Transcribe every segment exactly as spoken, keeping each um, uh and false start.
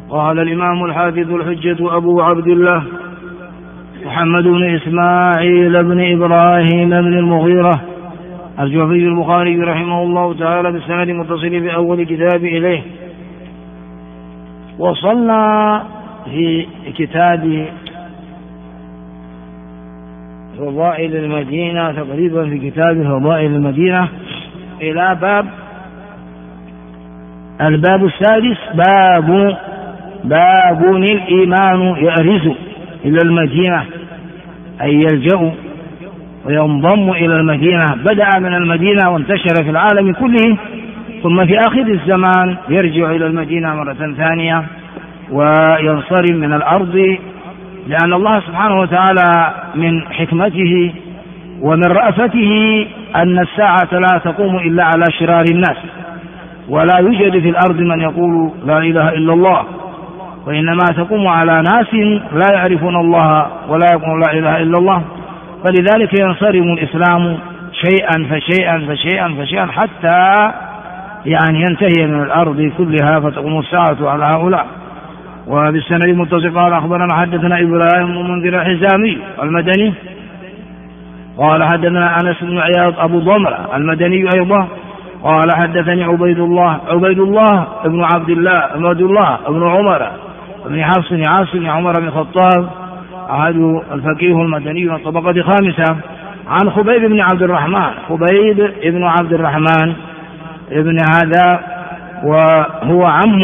قال الإمام الحافظ الحجة أبو عبد الله محمد بن إسماعيل بن إبراهيم بن المغيرة الجعفي البخاري رحمه الله تعالى بالسند المتصل في أول كتاب إليه. وصلنا في كتاب فضائل المدينة تقريبا في كتاب فضائل المدينة إلى باب الباب السادس باب باب الإيمان يأرز إلى المدينة أي يلجأ وينضم إلى المدينة. بدأ من المدينة وانتشر في العالم كله، ثم في آخر الزمان يرجع إلى المدينة مرة ثانية وينصرم من الأرض، لأن الله سبحانه وتعالى من حكمته ومن رأفته أن الساعة لا تقوم إلا على شرار الناس، ولا يوجد في الأرض من يقول لا إله إلا الله، وإنما تقوم على ناس لا يعرفون الله ولا يقولون لا إله إلا الله. فلذلك ينصرم الإسلام شيئا فشيئا فشيئا فشيئا حتى يعني ينتهي من الأرض كلها فتقوم الساعة على هؤلاء. وبالسند المتصل قال أخبرنا حدثنا إبراهيم بن منذر الحزامي المدني قال حدثنا أنس بن عياض أبو ضمرة المدني أيضا قال حدثني عبيد الله عبيد الله ابن عبد الله عبد الله ابن عمر بن حفص بن عاصم بن عمر بن الخطاب أحد الفقيه المدني من الطبقة الخامسة عن خبيب بن عبد الرحمن خبيب ابن عبد الرحمن ابن هذا وهو عم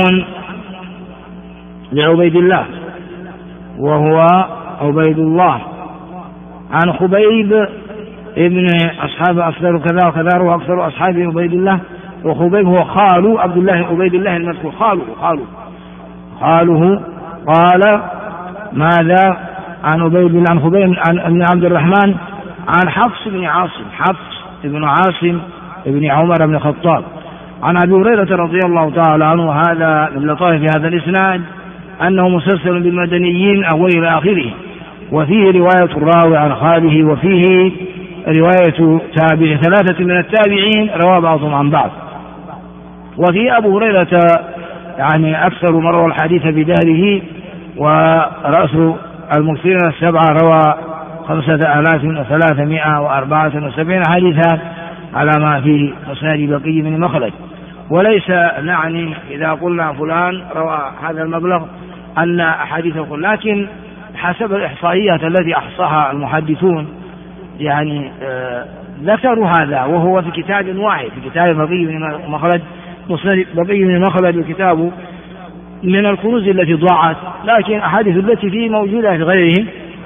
لعبيد الله وهو عبيد الله عن خبيب ابن أصحاب أكثر كذا وكذا وأكثر أصحاب عبيد الله. وخبيب هو خال عبد الله عبيد الله المذكور خاله خاله خاله قال ماذا عن عبيد الله عن خبيب عن ابن عبد الرحمن عن حفص بن عاصم حفص بن عاصم ابن عمر بن الخطاب عن أبي هريرة رضي الله تعالى عنه. هذا من لطائف هذا الإسناد أنه مسلسل بالمدنيين أول إلى آخره، وفيه رواية الراوي عن خاله، وفيه رواية تابع ثلاثة من التابعين روى بعضهم عن بعض. وفي أبو هريرة يعني أكثر من روى الحديث بداره، ورأس المكثرين السبعة روى خمسة آلاف وثلاثمائة وأربعة وسبعين حديثا على ما في مسند بقي بن مخلد. وليس نعني إذا قلنا فلان روى هذا المبلغ أن أحاديثه، لكن حسب الإحصائيات التي أحصاها المحدثون يعني آه ذكروا هذا، وهو في كتاب واحد في كتاب بقي بن مخلد مسند بقي بن مخلد وكتابه من الكنوز التي ضاعت، لكن أحاديث التي فيه موجودة في غيره.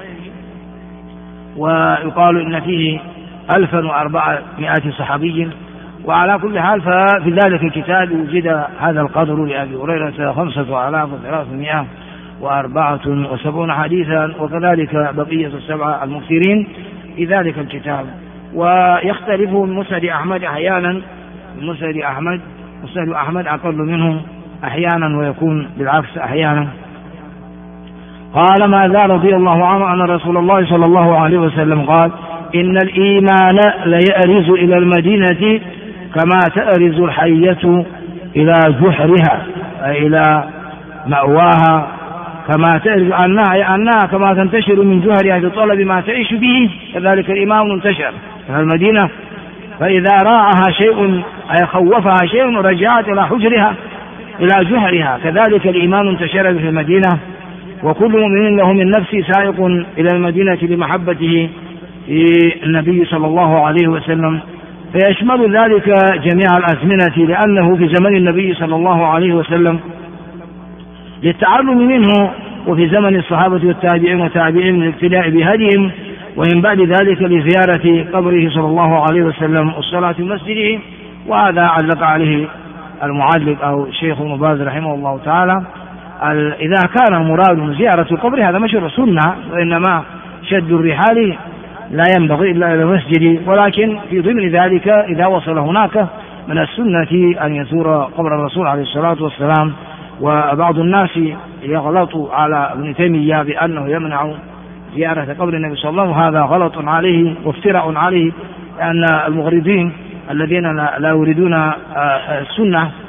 ويقال إن فيه ألفا وأربعمائة صحابي، وعلى كل حال ففي ذلك الكتاب وجد هذا القدر لأبي هريرة خمسة آلاف وثلاثمائة وأربعة وسبعون حديثا، وكذلك بقية السبعة المكثرين في ذلك الكتاب. ويختلف من مسند أحمد أحيانا من مسند أحمد مسند أحمد أقل منه أحيانا ويكون بالعكس أحيانا. قال ماذا رضي الله عنه أن رسول الله صلى الله عليه وسلم قال إن الإيمان ليأرز إلى المدينة كما تأرز الحية إلى جحرها أي إلى مأواها، كما تأرز عنها عنها كما تنتشر من جهرها في طلب ما تعيش به، كذلك الإيمان انتشر في المدينة. فإذا راعها شيء أي خوفها شيء رجعت إلى حجرها إلى جحرها، كذلك الإيمان انتشر في المدينة. وكل مؤمن له من نفسه سائق إلى المدينة لمحبته في النبي صلى الله عليه وسلم، فيشمل ذلك جميع الأزمنة، لأنه في زمن النبي صلى الله عليه وسلم للتعلم منه، وفي زمن الصحابة والتابعين وتابعين من الاقتداء بهديهم، ومن بعد ذلك لزيارة قبره صلى الله عليه وسلم والصلاة في مسجده. وهذا علق عليه المعلق أو الشيخ ابن باز رحمه الله تعالى. إذا كان مراد زيارة القبر هذا مشروع سنة، وإنما شد الرحال لا ينبغي إلا إلى المسجد، ولكن في ضمن ذلك إذا وصل هناك من السنة أن يزور قبر الرسول عليه الصلاة والسلام. وبعض الناس يغلط على ابن تيمية بأنه يمنع زيارة قبر النبي صلى الله عليه وسلم، هذا غلط عليه وافتراء عليه، لأن المغرضين الذين لا يريدون السنة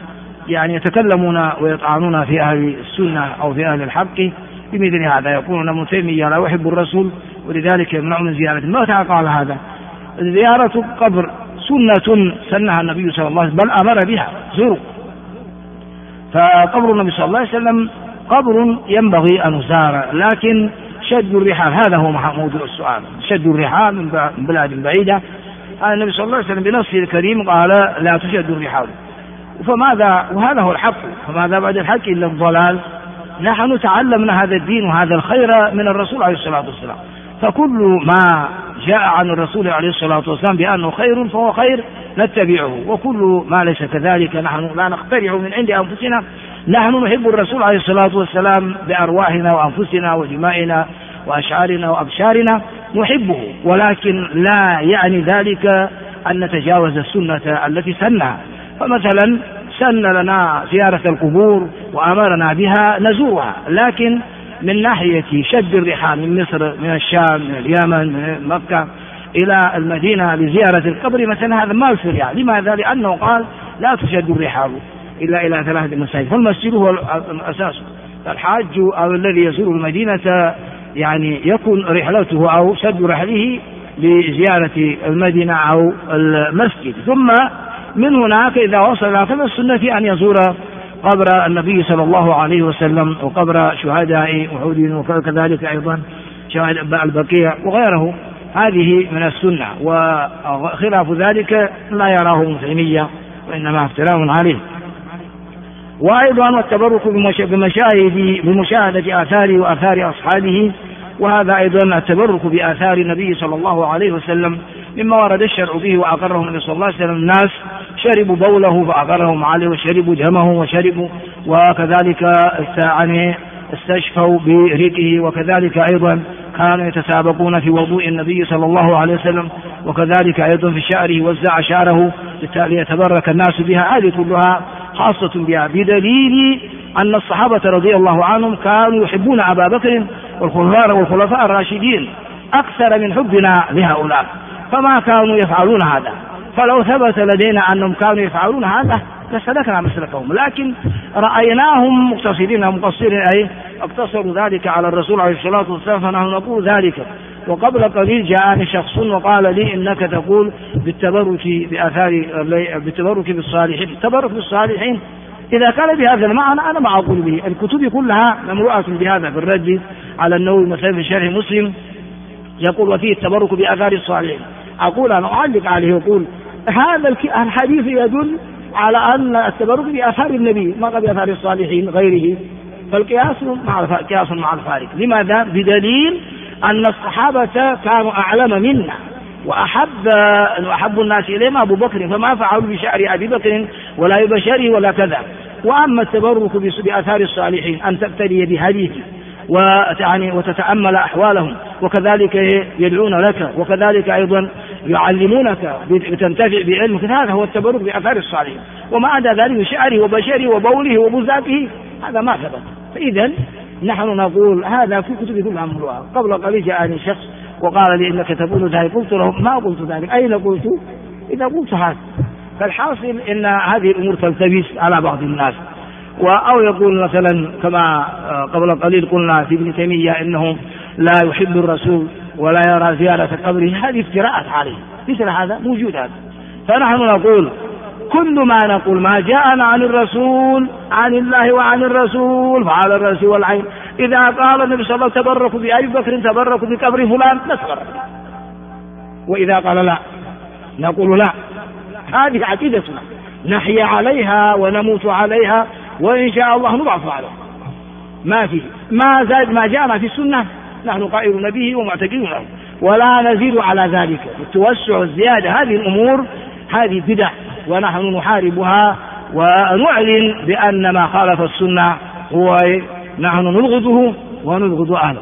يعني يتكلمون ويطعنون في أهل السنة أو في أهل الحق بمثل هذا، يقولون ابن تيمية لا يحب الرسول ولذلك يمنع من زيارته. متى قال هذا؟ زيارة القبر سنة سنها النبي صلى الله عليه وسلم، بل أمر بها، زوروا. فقبر النبي صلى الله عليه وسلم قبر ينبغي أن يزار، لكن شد الرحال هذا هو موضوع السؤال، شد الرحال من بلاد بعيدة. النبي صلى الله عليه وسلم بنصه الكريم قال لا تشد الرحال، فماذا؟ وهذا هو الحق، فماذا بعد الحق إلا الضلال؟ نحن تعلمنا هذا الدين وهذا الخير من الرسول عليه الصلاة والسلام، فكل ما جاء عن الرسول عليه الصلاة والسلام بأنه خير فهو خير نتبعه، وكل ما ليس كذلك نحن لا نخترع من عند أنفسنا. نحن نحب الرسول عليه الصلاة والسلام بأرواحنا وأنفسنا ودمائنا وأشعارنا وأبشارنا نحبه، ولكن لا يعني ذلك أن نتجاوز السنة التي سنها. فمثلا سن لنا زيارة القبور وأمرنا بها نزورها، لكن من ناحية شد الرحال من مصر من الشام من اليمن من مكة إلى المدينة لزيارة القبر مثلا هذا ما يشرع. لماذا؟ لأنه قال لا تشد الرحال إلا إلى ثلاثة مساجد، فالمسجد هو الأساس. الحاج أو الذي يزور المدينة يعني يكون رحلته أو شد رحله لزيارة المدينة أو المسجد، ثم من هناك إذا وصل فمن السنة أن يزور قبر النبي صلى الله عليه وسلم وقبر شهداء أحد وكذلك أيضا شهداء البقيع وغيره. هذه من السنة، وخلاف ذلك لا يراه ابن تيمية وإنما افتراء عليه. وأيضا التبرك بمشاهد بمشاهدة آثار وآثار أصحابه، وهذا أيضا التبرك بآثار النبي صلى الله عليه وسلم مما ورد الشرع به وأقره النبي صلى الله عليه وسلم. الناس شربوا بوله فأقرهم عليه، وشربوا دمه وشربوا، وكذلك يعني استشفوا بريقه، وكذلك أيضا كانوا يتسابقون في وضوء النبي صلى الله عليه وسلم، وكذلك أيضا في شعره وزع شعره ليتبرك الناس بها. هذه كلها خاصة بها، بدليل أن الصحابة رضي الله عنهم كانوا يحبون أبا بكر والخلفاء الراشدين أكثر من حبنا لهؤلاء، فما كانوا يفعلون هذا. فلو ثبت لدينا أنهم كانوا يفعلون هذا لسلكنا مسلكهم، لكن رأيناهم مقتصرين مقصرين، أي اقتصروا ذلك على الرسول عليه الصلاة والسلام، فنحن نقول ذلك. وقبل قليل جاءني شخص وقال لي إنك تقول بالتبرك بآثار بالتبرك بالصالحين. التبرك بالصالحين إذا كان بهذا المعنى أنا ما أقول به، الكتب كلها مملوءة بهذا. في الرد على النووي مثلا في شرح مسلم يقول وفيه التبرك بآثار الصالحين. أقول أنا أعلق عليه وأقول هذا الحديث يدل على أن التبرك بآثار النبي ما بآثار الصالحين غيره، فالقياس مع قياس مع الفارق. لماذا؟ بدليل أن الصحابة كانوا أعلم منا وأحب أحب الناس إليهم أبو بكر، فما فعلوا بشعر أبي بكر ولا ببشره ولا كذا. وأما التبرك بآثار الصالحين أن تقتدي بهديه وتعني وتتأمل أحوالهم، وكذلك يدعون لك، وكذلك أيضا يعلمونك بتنتفع بعلمك، هذا هو التبرك بآثار الصالحين. وما عدا ذلك بشعره وبشره وبوله وبزاته هذا ما ثبت. فإذا نحن نقول هذا في كتب كلها مملوءة. قبل قليل جاءني شخص وقال لي إنك تقول ذلك، قلت له ما قلت ذلك. أين قلت؟ إذا قلت هذا. فالحاصل إن هذه الأمور تلتبس على بعض الناس، أو يقول مثلا كما قبل قليل قلنا في ابن تيمية إنه لا يحب الرسول ولا يرى زيارة قبره، هذه افتراءات عليه. مثل هذا موجود هذا. فنحن نقول كل ما نقول ما جاءنا عن الرسول عن الله وعن الرسول فعلى الرأس والعين. إذا قال النبي صلى الله عليه وسلم تبركوا بأبي بكر تبركوا بقبر فلان نتبرك، وإذا قال لا نقول لا، هذه عقيدتنا نحيا عليها ونموت عليها، وإن شاء الله نبعث عليها. ما فيه ما زاد ما جاءنا في السنة نحن قائلون به ومعتقدون له، ولا نزيد على ذلك. التوسع الزيادة هذه الأمور هذه بدع، ونحن نحاربها ونعلن بأن ما خالف السنة هو نحن نلغضه ونلغض أهله.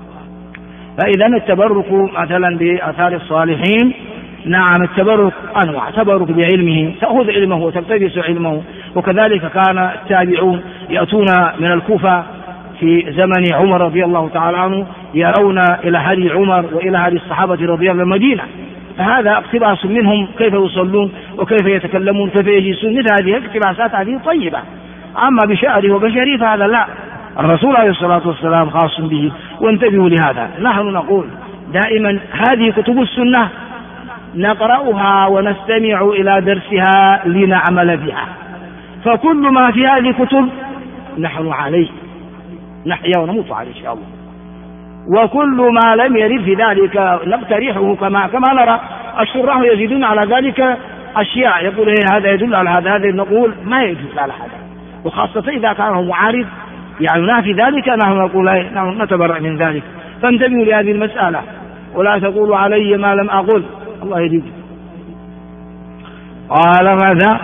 فإذا التبرك مثلا بآثار الصالحين، نعم التبرك أنواع، تبرك بعلمه تأخذ علمه وتقتبس علمه. وكذلك كان التابعون يأتون من الكوفة في زمن عمر رضي الله تعالى عنه يرون إلى هدي عمر وإلى هدي الصحابة رضي الله عنهم المدينة، فهذا اقتباس منهم كيف يصلون وكيف يتكلمون كيف يجلسون، مثل هذه الاقتباسات هذه طيبة. أما بشعره وبشري فهذا لا، الرسول عليه الصلاة والسلام خاص به، وانتبهوا لهذا. نحن نقول دائما هذه كتب السنة نقرأها ونستمع إلى درسها لنعمل بها، فكل ما في هذه الكتب نحن عليه، نحيا ونموت عليه إن شاء الله، وكل ما لم يرد في ذلك نقترحه كما كما نرى الشراح يزيدون على ذلك أشياء، يقول إيه هذا يدل على هذا، هذا نقول ما يدل على هذا، وخاصة إذا كان هو معارض يعني نافي ذلك نحن نقول نحن نتبرأ من ذلك. فانتبهوا لهذه المسألة ولا تقولوا علي ما لم أقل، الله يهديك. قال ماذا؟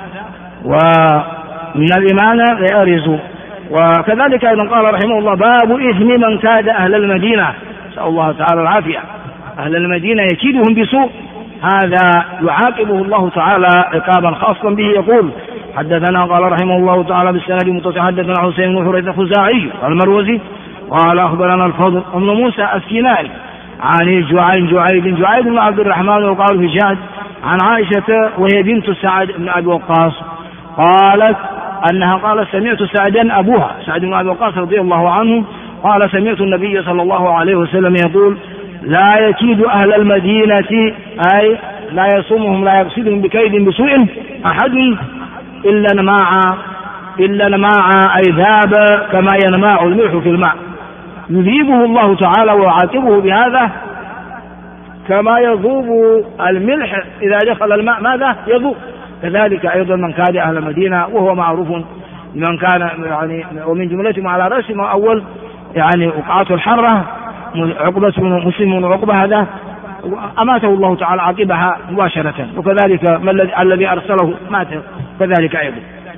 ومن الإيمان لا يرز. وكذلك أيضا قال رحمه الله باب إثم من كاد أهل المدينة، نسأل الله تعالى العافية. أهل المدينة يكيدهم بسوء، هذا يعاقبه الله تعالى عقابا خاصا به. يقول حدثنا قال رحمه الله تعالى بالسند المتصل حدثنا حسين بن حريث الخزاعي المروزي قال أخبرنا الفضل بن موسى السينائي عن جعيد جعيد جعيد بن عبد الرحمن وقال في جاد عن عائشة وهي بنت سعد بن أبي وقاص قالت أنها قال سمعت سعدا أبوها سعد بن أبي وقاص رضي الله عنه قال سمعت النبي صلى الله عليه وسلم يقول لا يكيد أهل المدينة أي لا يصومهم لا يقصدهم بكيد بسوء أحد إلا نماع إلا نماع أي ذاب كما ينماع الملح في الماء، يذيبه الله تعالى ويعاقبه بهذا كما يذوب الملح إذا دخل الماء ماذا يذوب. كذلك أيضا من كاد أهل المدينة وهو معروف من كان يعني ومن جملتهم على رأسهم أول يعني وقعات الحرة عقبة مسلم وعقبة هذا أماته الله تعالى عاقبها مباشرة، وكذلك الذي أرسله مات كذلك أيضا.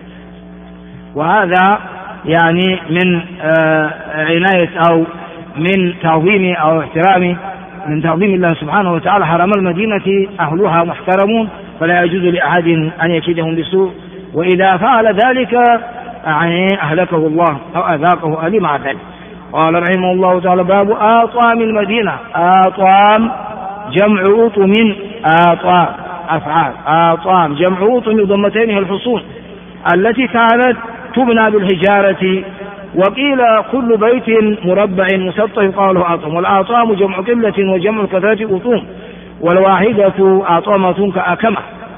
وهذا يعني من عناية أو من تعظيم أو احترام من تعظيم الله سبحانه وتعالى حرم المدينة أهلها محترمون، فلا يجوز لأحد أن يكيدهم بسوء، وإذا فعل ذلك يعني أهلكه الله أو أذاقه أليم عذاب. قال رحمه الله تعالى باب آطام المدينة. آطام جمع أطم آطام أفعال آطام جمع أطم ضمتين الحصون التي كانت تبنى بالحجارة، وقيل كل بيت مربع مسطح يقال له آطم، والآطام جمع قلة وجمع الكثرة أطوم، والواحدة آطامة كأكمة.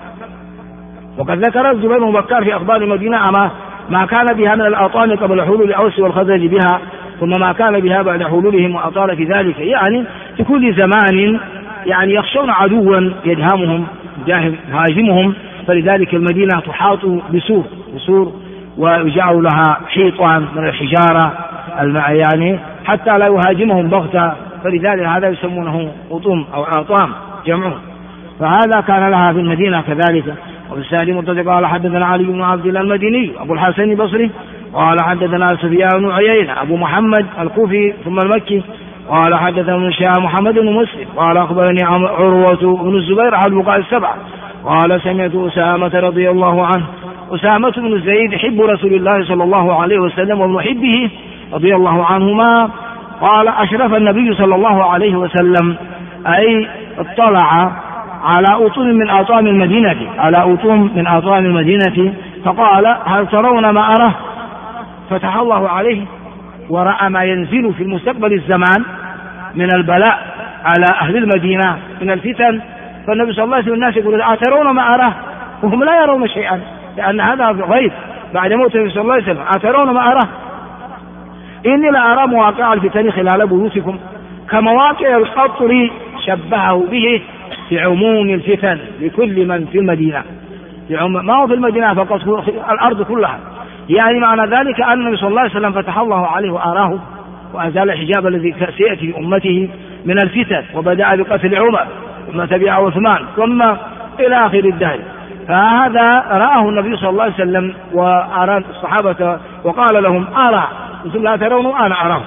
وقد ذكر الزبير بن بكار في أخبار المدينة أما ما كان بها من الآطام قبل حلول الأوس والخزرج بها، ثم ما كان بها بعد حلولهم وأطال في ذلك، يعني في كل زمان يعني يخشون عدوا يدهمهم يهاجمهم، فلذلك المدينة تحاط بسور بسور ويجعل لها حيطان من الحجارة يعني حتى لا يهاجمهم بغتة، فلذلك هذا يسمونه أطم أو آطام جمعه. فهذا كان لها في المدينة كذلك. وبالسادي مرتضى قال حدثنا علي بن عبد الله المديني أبو الحسن البصري قال حدثنا سفيان بن عيينة أبو محمد الكوفي ثم المكي قال حدثنا من شاه محمد بن مسلم قال أخبرني عروة بن الزبير أحد الفقهاء السبعة قال سمعت أسامة رضي الله عنه أسامة بن زيد حب رسول الله صلى الله عليه وسلم وابن حبه رضي الله عنهما قال أشرف النبي صلى الله عليه وسلم أي اطلع على أطم من آطام المدينة على أطم من آطام المدينة فقال هل ترون ما أراه؟ فتح الله عليه ورأى ما ينزل في المستقبل الزمان من البلاء على أهل المدينة من الفتن، فالنبي صلى الله عليه وسلم الناس يقول أترون ما أراه؟ وهم لا يرون شيئا لأن هذا غيب بعد موت النبي صلى الله عليه وسلم. أترون ما أراه؟ إني لا أرى مواقع الفتن خلال بيوتكم كمواقع القطر شبهه به في عموم الفتن لكل من في المدينة، ما هو في المدينة فقط الأرض كلها، يعني معنى ذلك أن النبي صلى الله عليه وسلم فتح الله عليه وأراه وأزال الحجاب الذي سيأتي في أمته من الفتن، وبدأ بقتل عمر ثم تبعه عثمان ثم إلى آخر الدهر. فهذا رآه النبي صلى الله عليه وسلم وأرى الصحابة وقال لهم أرى أنتم لا ترون أنا أراه.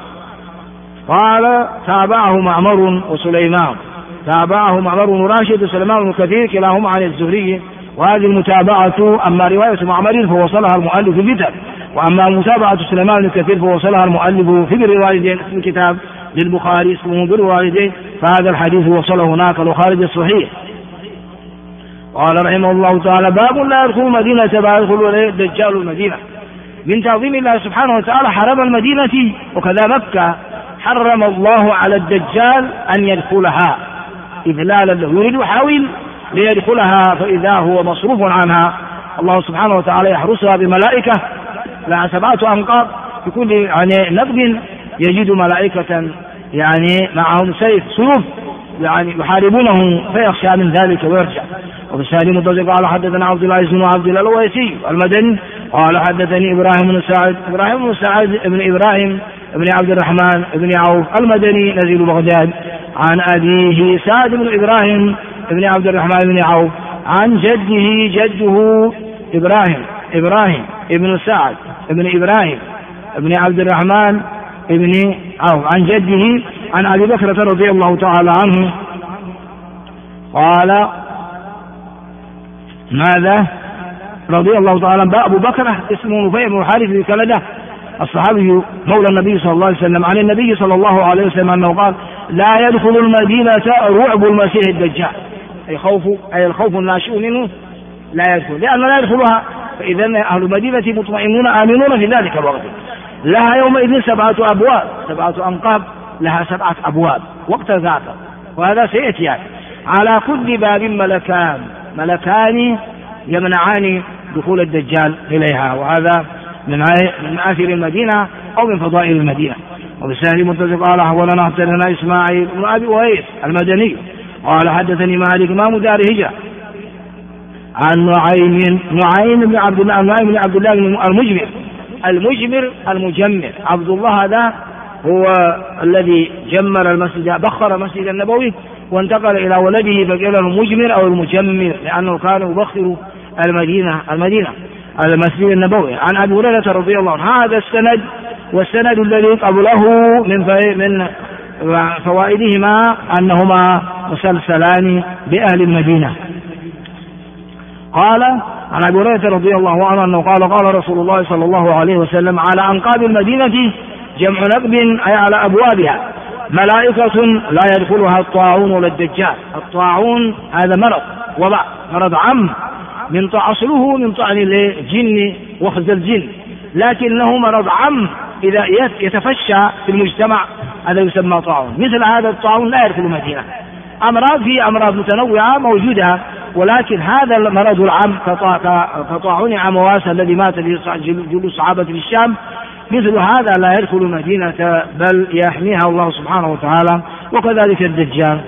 قال تابعه معمر وسليمان تابعه معمر بن راشد وسليمان بن كثير كلاهما عن الزهري، وهذه المتابعة أما رواية معمر فوصلها المؤلف في البدع، وأما متابعة سليمان بن كثير فوصلها المؤلف في بر الوالدين في الكتاب للبخاري اسمه بر الوالدين فهذا الحديث وصله هناك البخاري الصحيح. قال رحمه الله تعالى: باب لا يدخل المدينة كما يدخل الدجال المدينة. من تعظيم الله سبحانه وتعالى حرم المدينة وكذا مكة حرم الله على الدجال أن يدخلها إذلالا له، يريد يحاول ليدخلها فإذا هو مصروف عنها. الله سبحانه وتعالى يحرسها بملائكة لها سبعة أنقاض، في كل يعني نقب يجد ملائكة يعني معهم سيف سيوف يعني يحاربونه فيخشى من ذلك ويرجع. وبالسالم الضجر قال: حدثنا عبد الله بن عبد الله الويسي المدني قال: حدثني إبراهيم بن سعد إبراهيم بن سعد ابن إبراهيم ابن عبد الرحمن ابن عوف المدني نزيل بغداد، عن أبيه سعد بن إبراهيم ابن عبد الرحمن بن عوف، عن جده جده إبراهيم إبراهيم ابن سعد ابن إبراهيم ابن عبد الرحمن ابن عوف، عن جده عن أبي بكر رضي الله تعالى عنه قال: ماذا رضي الله تعالى عنه أبو بكر اسمه نفيع بن الحارث بن كلدة الصحابي مولى النبي صلى الله عليه وسلم، عن النبي صلى الله عليه وسلم أنه قال: لا يدخل المدينة رعب المسيح الدجال، أي خوف أي الخوف الناشئ منه لا يدخل، لأن لا يدخلها، فإذا أهل المدينة مطمئنون آمنون في ذلك الوقت. لها يومئذ سبعة أبواب، سبعة أنقاب، لها سبعة أبواب وقت ذاك، وهذا سيأتي يعني. على كل باب ملكان ملكان يمنعان دخول الدجال إليها، وهذا من مآثر المدينة أو من فضائل المدينة. وبالسهل متفق قال: أحولنا حدثنا إسماعيل بن أبي أويس المدني قال: حدثني مالك إمام دار هجرة عن نعيم نعيم بن عبد الله نعيم بن عبد الله المجمر المجمر المجمر عبد الله هذا هو الذي جمر المسجد، بخر المسجد النبوي وانتقل إلى ولده فقال له المجمر أو المجمر، لأنه كان يبخر المدينة المدينة المسجد النبوي. عن أبي هريرة رضي الله عنه. هذا السند والسند الذي قبله من من فوائدهما أنهما مسلسلان بأهل المدينة. قال عن أبي هريرة رضي الله عنه أنه قال: قال رسول الله صلى الله عليه وسلم: على أنقاب المدينة جمع نقب أي على أبوابها ملائكة لا يدخلها الطاعون ولا الدجال. الطاعون هذا مرض وباء، مرض عام من أصله من طعن الجن وخز الجن، لكنه مرض عام إذا يتفشى في المجتمع هذا يسمى طاعون. مثل هذا الطاعون لا يدخل المدينة. أمراض في أمراض متنوعة موجودة، ولكن هذا المرض العام كطاعون عمواس الذي مات به جلوس صحابة في الشام، مثل هذا لا يدخل المدينة بل يحميها الله سبحانه وتعالى، وكذلك الدجال.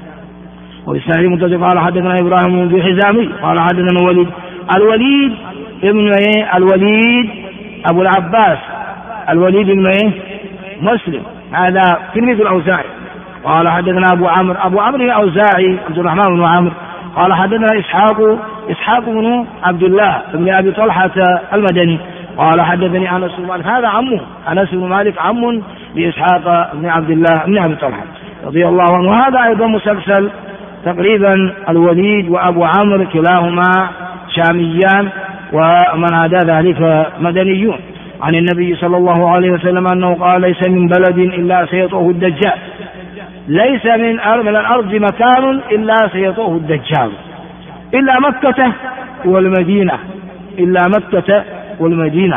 وبالسهل متفق قال: حدثنا إبراهيم بن حزامي قال: حدثنا الوليد الوليد ابن ايه الوليد أبو العباس الوليد ابن ايه مسلم، هذا تلميذ الأوزاعي. قال: حدثنا أبو عمرو أبو عمرو الأوزاعي عبد الرحمن بن عمرو قال: حدثنا إسحاق إسحاق بن عبد الله بن أبي طلحة المدني قال: حدثني أنس بن مالك، هذا عمه أنس بن مالك عم لإسحاق بن عبد الله بن أبي طلحة رضي الله عنه. هذا أيضا مسلسل تقريبا، الوليد وأبو عمرو كلاهما شاميان، ومن عدا ذلك مدنيون. عن النبي صلى الله عليه وسلم أنه قال: ليس من بلد إلا سيطؤه الدجال، ليس من من الأرض مكان إلا سيطؤه الدجال إلا مكة والمدينة إلا مكة والمدينة.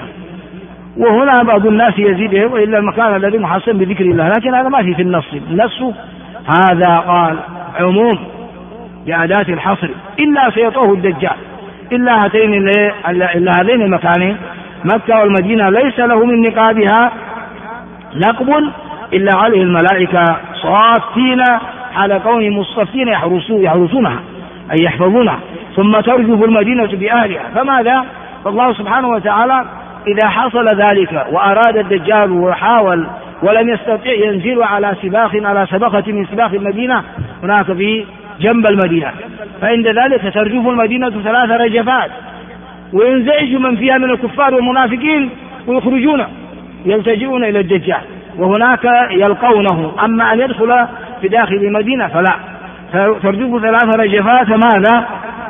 وهنا بعض الناس يزيده وإلا المكان الذي محصن بذكر الله، لكن هذا ما في في النص. النص هذا قال عموم بأداة الحصر، إلا سيطؤه الدجال، إلا هاتين إلا هذين المكانين مكة والمدينة ليس له من نقابها نقب إلا عليه الملائكة صافين على كونهم مصطفين يحرسونها أي يحفظونها، ثم ترجف المدينة بأهلها. فماذا؟ فالله سبحانه وتعالى إذا حصل ذلك وأراد الدجال وحاول ولم يستطيع ينزل على سباق على سبقة من سباق المدينة هناك في جنب المدينة، فعند ذلك ترجف المدينة ثلاث رجفات وينزعج من فيها من الكفار والمنافقين ويخرجون يلتجئون إلى الدجال وهناك يلقونه. أما أن يدخل في داخل المدينة فلا، ترجف ثلاث رجفات. ماذا؟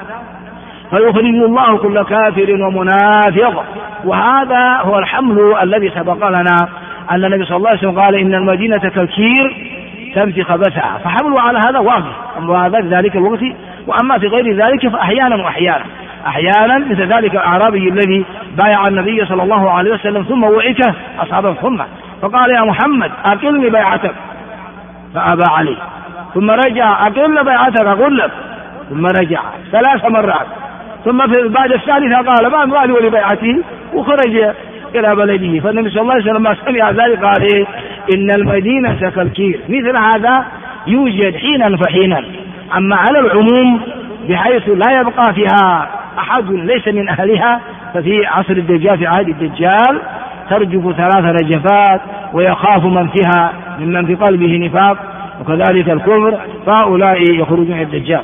فيخرج الله كل كافر ومنافق. وهذا هو الحمل الذي سبق لنا أن النبي صلى الله عليه وسلم قال: إن المدينة كالكير تنفي خبثها، فحملوا على هذا واقف، أما هذا في ذلك الوقت. وأما في غير ذلك فأحيانا وأحيانا أحيانا مثل ذلك الأعرابي الذي بايع النبي صلى الله عليه وسلم ثم وعكه أصحابه ثم فقال يا محمد أقلني بيعتك فأبى عليه، ثم رجع أقل بيعتك أقول لك، ثم رجع ثلاث مرات، ثم في بعد الثالثة قال ما مالي ولبيعته وخرج إلى بلده. فالنبي صلى الله عليه وسلم ما سمع ذلك قال إيه؟ إن المدينة كالكير. مثل هذا يوجد حينا فحينا، أما على العموم بحيث لا يبقى فيها أحد ليس من أهلها، ففي عصر الدجال في عهد الدجال ترجف ثلاث رجفات ويخاف من فيها ممن في قلبه نفاق وكذلك الكفر، فهؤلاء يخرجون الدجال.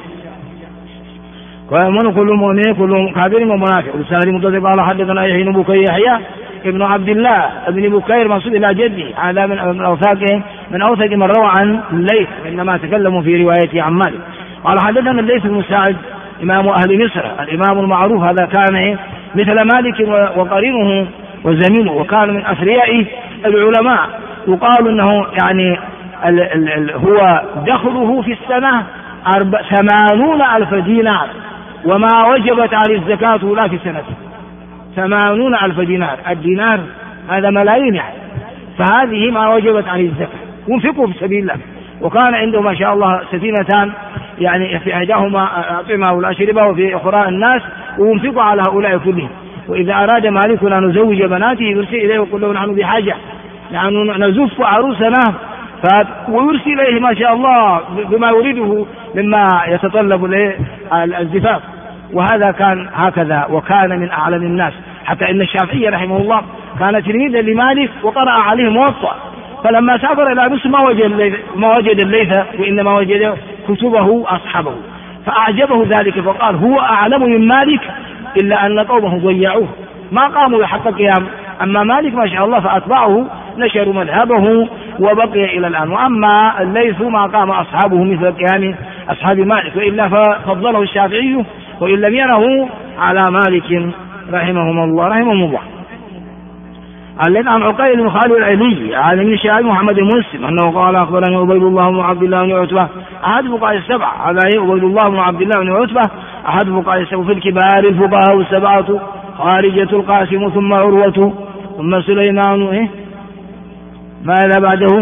ويؤمن كل مؤمن كل كافر ومنافق. لسان متصل قال حدثنا يحيى بن بكير يحيى ابن عبد الله ابن بكير منسوب الى جدي، هذا من اوثاق من اوثق من روى عن الليث، انما تكلموا في روايته عن مالك. قال حدثنا الليث بن سعد امام اهل مصر الامام المعروف، هذا كان مثل مالك وقرينه وزميله، وكان من اثرياء العلماء. يقال انه يعني ال ال ال هو دخله في السنه ثمانون الف دينار، وما وجبت عليه الزكاة لا في سنته ثمانون ألف دينار. الدينار هذا ملايين يعني، فهذه ما وجبت عليه الزكاة، ينفقوا في سبيل الله. وكان عنده ما شاء الله سفينتان، يعني في إحداهما أطعمة والأشربة وفي أخرى الناس، وينفقوا على هؤلاء كلهم. وإذا أراد مالك أن نزوج بناته يرسل إليه ويقول له نحن بحاجة، يعني نزف عروسنا، ويرسل إليه ما شاء الله بما يريده مما يتطلب الزفاف. وهذا كان هكذا، وكان من أعلم الناس، حتى إن الشافعي رحمه الله كان تلميذا لمالك وقرأ عليه موطأ، فلما سافر إلى مصر ما وجد ما وجد الليث، وإنما وجد كتبه أصحابه، فأعجبه ذلك فقال هو أعلم من مالك إلا أن قومه ضيعوه ما قاموا بحق القيام، أما مالك ما شاء الله فأتبعه نشروا مذهبه وبقي إلى الآن. وأما الليث ما قام أصحابه مثل قيام أصحاب مالك، وإلا ففضله الشافعي وإن لم يره على مالك رحمهم الله رحمهم الله. الذي عن عقيل بن خالد العلي عن ابن شهاب محمد بن مسلم أنه قال أخبرني عبيد الله بن عبد الله بن عتبة أحد فقهاء السبعة، على عبيد الله بن عبد الله بن عتبة أحد فقهاء السبعة، في الكبار الفقهاء السبعة خارجة القاسم ثم عروة ثم سليمان إيه؟ ماذا بعده؟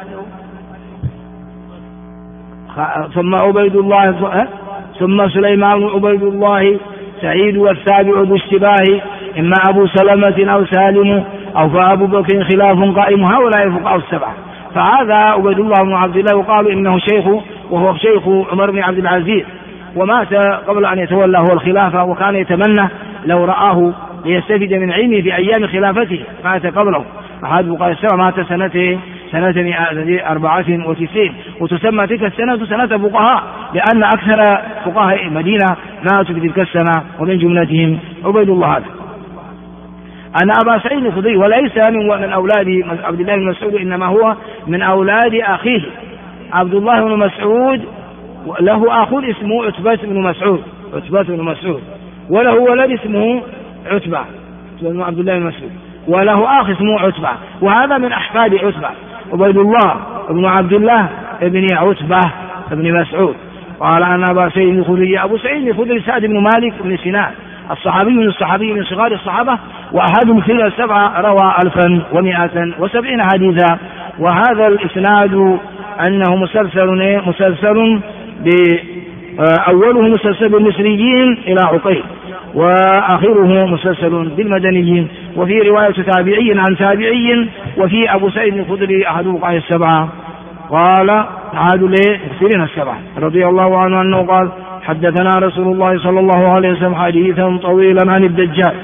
ثم عبيد الله ثم سليمان عبيد الله سعيد والسابع ذو اشتباه، إما أبو سلمة أو سالم أو فأبو بكر خلاف قائم. هؤلاء الفقهاء السبعة. فهذا عبيد الله بن عبد الله وقالوا إنه شيخ، وهو شيخ عمر بن عبد العزيز، ومات قبل أن يتولى هو الخلافة، وكان يتمنى لو رآه ليستفيد من علمه في أيام خلافته، مات قبله. أحد فقهاء السبعة مات سنة سنة أربعة وتسعين، وتسمى تلك السنة سنة فقهاء لأن أكثر فقهاء المدينة ماتوا في تلك السنة، ومن جملتهم عبيد الله هذا. أن أبا سعيد الخدري وليس من أولاد عبد الله بن مسعود، إنما هو من أولاد أخيه عبد الله بن مسعود، له أخ اسمه عتبة بن مسعود عتبة بن مسعود وله ولد اسمه عتبة بن عبد الله بن مسعود، وله أخ اسمه عتبة، وهذا من أحفاد عتبة عبيد الله بن عبد الله بن عتبة بن مسعود. قال أن أبا سعيد الخدري أبو سعيد الخدري سعد بن مالك بن سنان الصحابي من الصحابي من صغار الصحابة، وأحد مثل السبعة روى ألفا ومائة وسبعين حديثا. وهذا الإسناد أنه مسلسل مسلسل بأوله مسلسل بالمصريين إلى عقيل، وآخره مسلسل بالمدنيين، وفي رواية تابعي عن تابعي، وفي أبو سعيد الخدري أحد فقهاء السبعة. قال عاد لمكثرين السبعة رضي الله عنه أنه قال حدثنا رسول الله صلى الله عليه وسلم حديثا طويلا عن الدجال،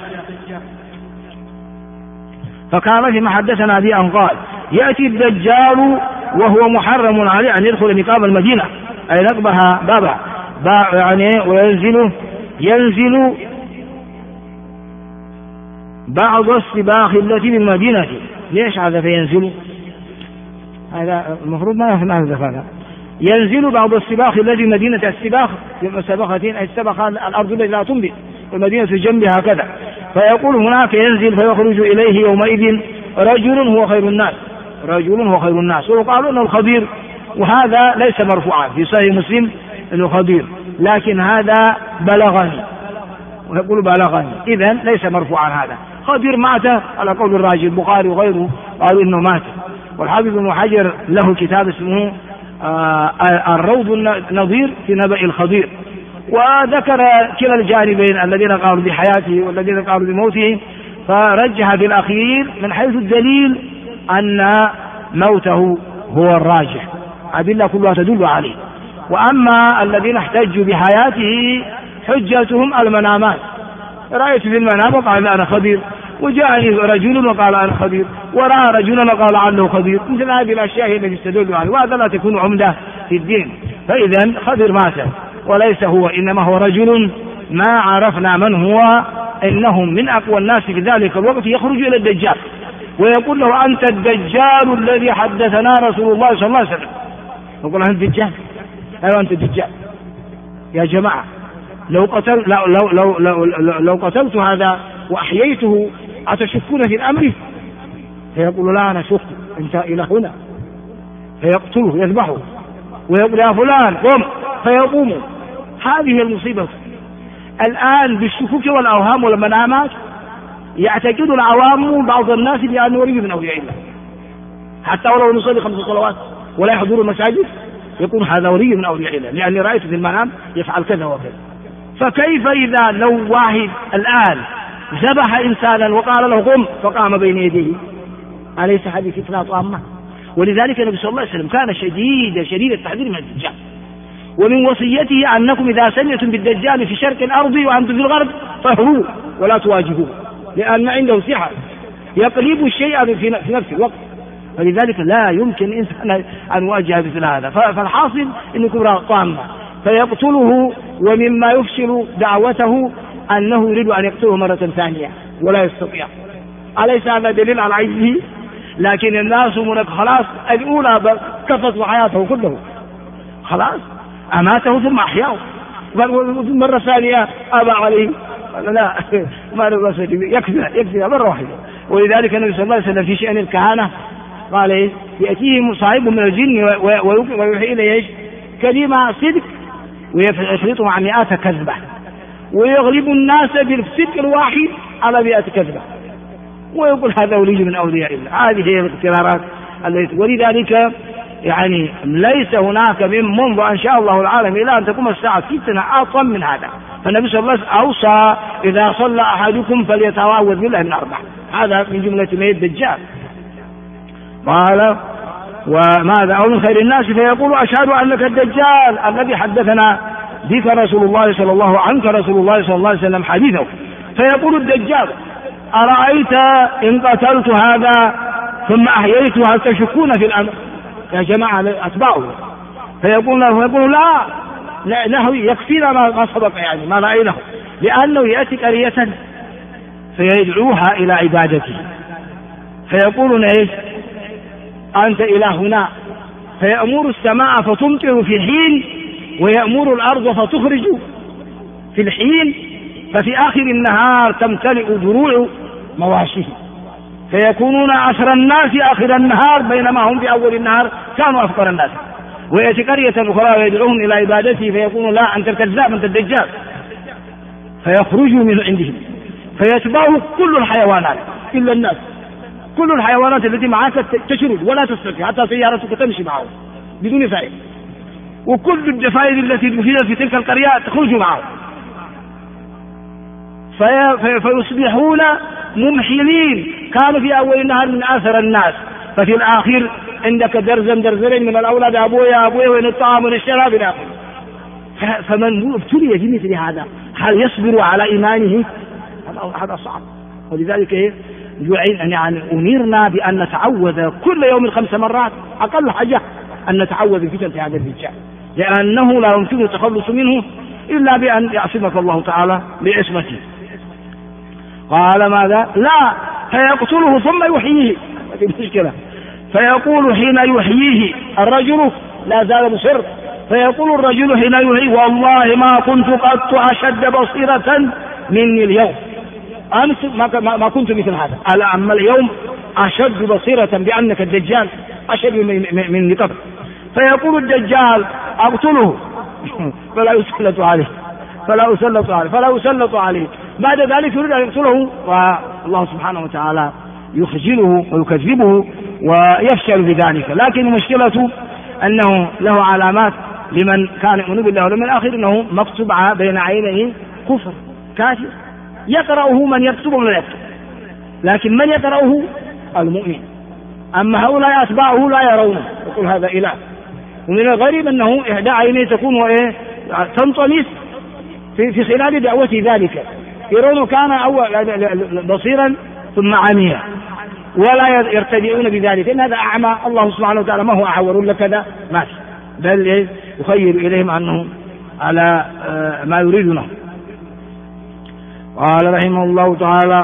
فكان فيما حدثنا به أن قال يأتي الدجال وهو محرم عليه أن يدخل نقاب المدينة، أي نقبها بابها يعني، وينزل ينزل بعض السباخ التي بالمدينة. ليش هذا فينزل؟ هذا المفروض ما يفهم هذا. ينزل بعض السباخ التي مدينة السباخ سبختين، أي السبخ الأرض التي لا تنبت والمدينة جنبها كذا، فيقول هناك ينزل فيخرج إليه يومئذ رجل هو خير الناس رجل هو خير الناس ويقال أنه الخبير وهذا ليس مرفوعا في صحيح مسلم انه خضير، لكن هذا بلغني، ويقول بلغني، إذن ليس مرفوعا. هذا خضير مات على قول الراجل، البخاري وغيره قالوا انه مات. والحافظ ابن حجر له كتاب اسمه آه الروض النظير في نبأ الخضير، وذكر كلا الجانبين الذين قالوا بحياته والذين قالوا بموته، فرجح في الأخير من حيث الدليل أن موته هو الراجح، أدلة كلها تدل عليه. وأما الذين احتجوا بحياته حجتهم المنامات، رأيت في المنام وقال أنا خضير، وجاءني رجل وقال أنا خضير، ورأى رجلا وقال عنه خضير، مثل هذه الأشياء التي تدل عليه، وهذا لا تكون عمدة في الدين. فإذا خضر مات وليس هو، إنما هو رجل ما عرفنا من هو، إنهم من أقوى الناس في ذلك الوقت يخرج إلى الدجال ويقول له أنت الدجال الذي حدثنا رسول الله صلى الله عليه وسلم. يقول أنت الدجال، أيوة أنت الدجال. يا جماعة لو قتل لو لو لو لو, لو, لو قتلت هذا وأحييته أتشكون في الأمر؟ فيقول لا أنا شك، أنت إلى هنا، فيقتله يذبحه ويقول يا فلان قم فيقوم. هذه المصيبة الآن بالشكوك والأوهام والمنامات. يعتقد العوام بعض الناس بأنه ولي من أولياء الله، حتى ولو نصلي خمس صلوات ولا يحضر المساجد يكون هذا ولي من أولياء الله، لأني رأيت في المنام يفعل كذا وكذا. فكيف إذا لو واحد الآن ذبح إنسانا وقال له قم فقام بين يديه؟ أليس هذه فتنة طامة؟ ولذلك النبي صلى الله عليه وسلم كان شديد شديد التحذير من الدجال، ومن وصيته أنكم إذا سمعتم بالدجال في شرق الأرض وأنتم في الغرب فاهروه ولا تواجهوه، لأن عنده سحر يقلب الشيء في نفس الوقت. فلذلك لا يمكن إنسان أن يواجه مثل هذا. فالحاصل أن كبرى طامة فيقتله، ومما يفشل دعوته أنه يريد أن يقتله مرة ثانية ولا يستطيع. أليس هذا دليل على عجزه؟ لكن الناس من خلاص الأولى كفت حياته كله، خلاص أماته ثم أحياه، مرة ثانية أبى عليه لا ما يكفي يكفي مرة واحدة. ولذلك النبي صلى الله عليه وسلم في شأن الكهنة قال إيه؟ يأتيه صاحب من الجن ويوحي إليه إيش؟ كلمة صدق ويخلطهم عن مئات كذبة، ويغلب الناس بالصدق الواحد على مئة كذبة، ويقول هذا ولي من أولياء الله. هذه هي الاختيارات التي، ولذلك يعني ليس هناك من منذ أن شاء الله العالم إلى أن تقوم الساعة فتنة أعظم من هذا. فالنبي صلى الله عليه وسلم أوصى إذا صلى أحدكم فليتعوذ بالله من أربع، هذا من جملة ما الدجال. قال وماذا أو من خير الناس فيقول أشهد أنك الدجال الذي حدثنا بك رسول الله صلى الله عنك رسول الله صلى الله عليه وسلم حديثه. فيقول الدجال أرأيت إن قتلت هذا ثم أحييته هل تشكون في الأمر؟ يا جماعة أتباعه. فيقول له فيقول لا له يكفينا ما سبق، يعني ما رأيناه، لأنه يأتي قرية فيدعوها إلى عبادته فيقولون إيش؟ أنت إلهنا، فيأمر السماء فتمطر في حين ويأمر الأرض فتخرج في الحين، ففي آخر النهار تمتلئ دروع مواشيه فيكونون أشر الناس آخر النهار بينما هم في أول النهار كانوا أفقر الناس. ويأتي قرية أخرى ويدعوهم إلى عبادته فيقولون لا أنت الكذاب أنت الدجال، فيخرجوا من عندهم فيتبعه كل الحيوانات إلا الناس، كل الحيوانات التي معك تشرد ولا تستطيع حتى سيارتك تمشي معه بدون فائدة، وكل الدفائر التي تفيد في تلك القرية تخرج معه في في فيصبحون ممحلين، كانوا في أول النهار من آثر الناس، ففي الآخر عندك درزا درزين من الأولاد أبويا أبويا وين الطعام والشراب إلى آخره. فمن ابتلي بمثل هذا هل يصبر على إيمانه؟ هذا صعب. ولذلك إيه يعني أمرنا بأن نتعوذ كل يوم خمس مرات أقل حاجة أن نتعوذ بفتنة هذا الدجال، لأنه لا يمكن التخلص منه إلا بأن يعصمك الله تعالى بعصمته. قال ماذا؟ لا فيقتله ثم يحييه، هذه مشكلة. فيقول حين يحييه الرجل لا زال مصر، فيقول الرجل حين يحييه والله ما كنت قد أشد بصيرة مني اليوم، أمس ما, ما كنت مثل هذا، ألا أما اليوم أشد بصيرة بأنك الدجال أشد مني قبل. فيقول الدجال أقتله فلا يسلط عليه فلا يسلط عليه فلا يسلط عليه بعد ذلك يريد أن يقتله، والله سبحانه وتعالى يخجله ويكذبه ويفشل بذلك. لكن المشكلة أنه له علامات لمن كان يؤمن بالله واليوم الآخر، أنه مكتوب بين عينيه كفر كافر يقرأه من يكتب ومن لا يكتب، لكن من يقرأه المؤمن. أما هؤلاء أتباعه لا يرونه، يقول هذا إله. ومن الغريب أنه إحدى عينيه تكون وإيه تنطمس في, في خلال دعوته ذلك، يرونه كان أول بصيرا ثم عميا ولا يرتدعون بذلك، إن هذا أعمى. الله سبحانه وتعالى ما هو أعور لك كذا ماشي، بل يخير إليهم أنه على ما يريدونه. قال رحمه الله تعالى: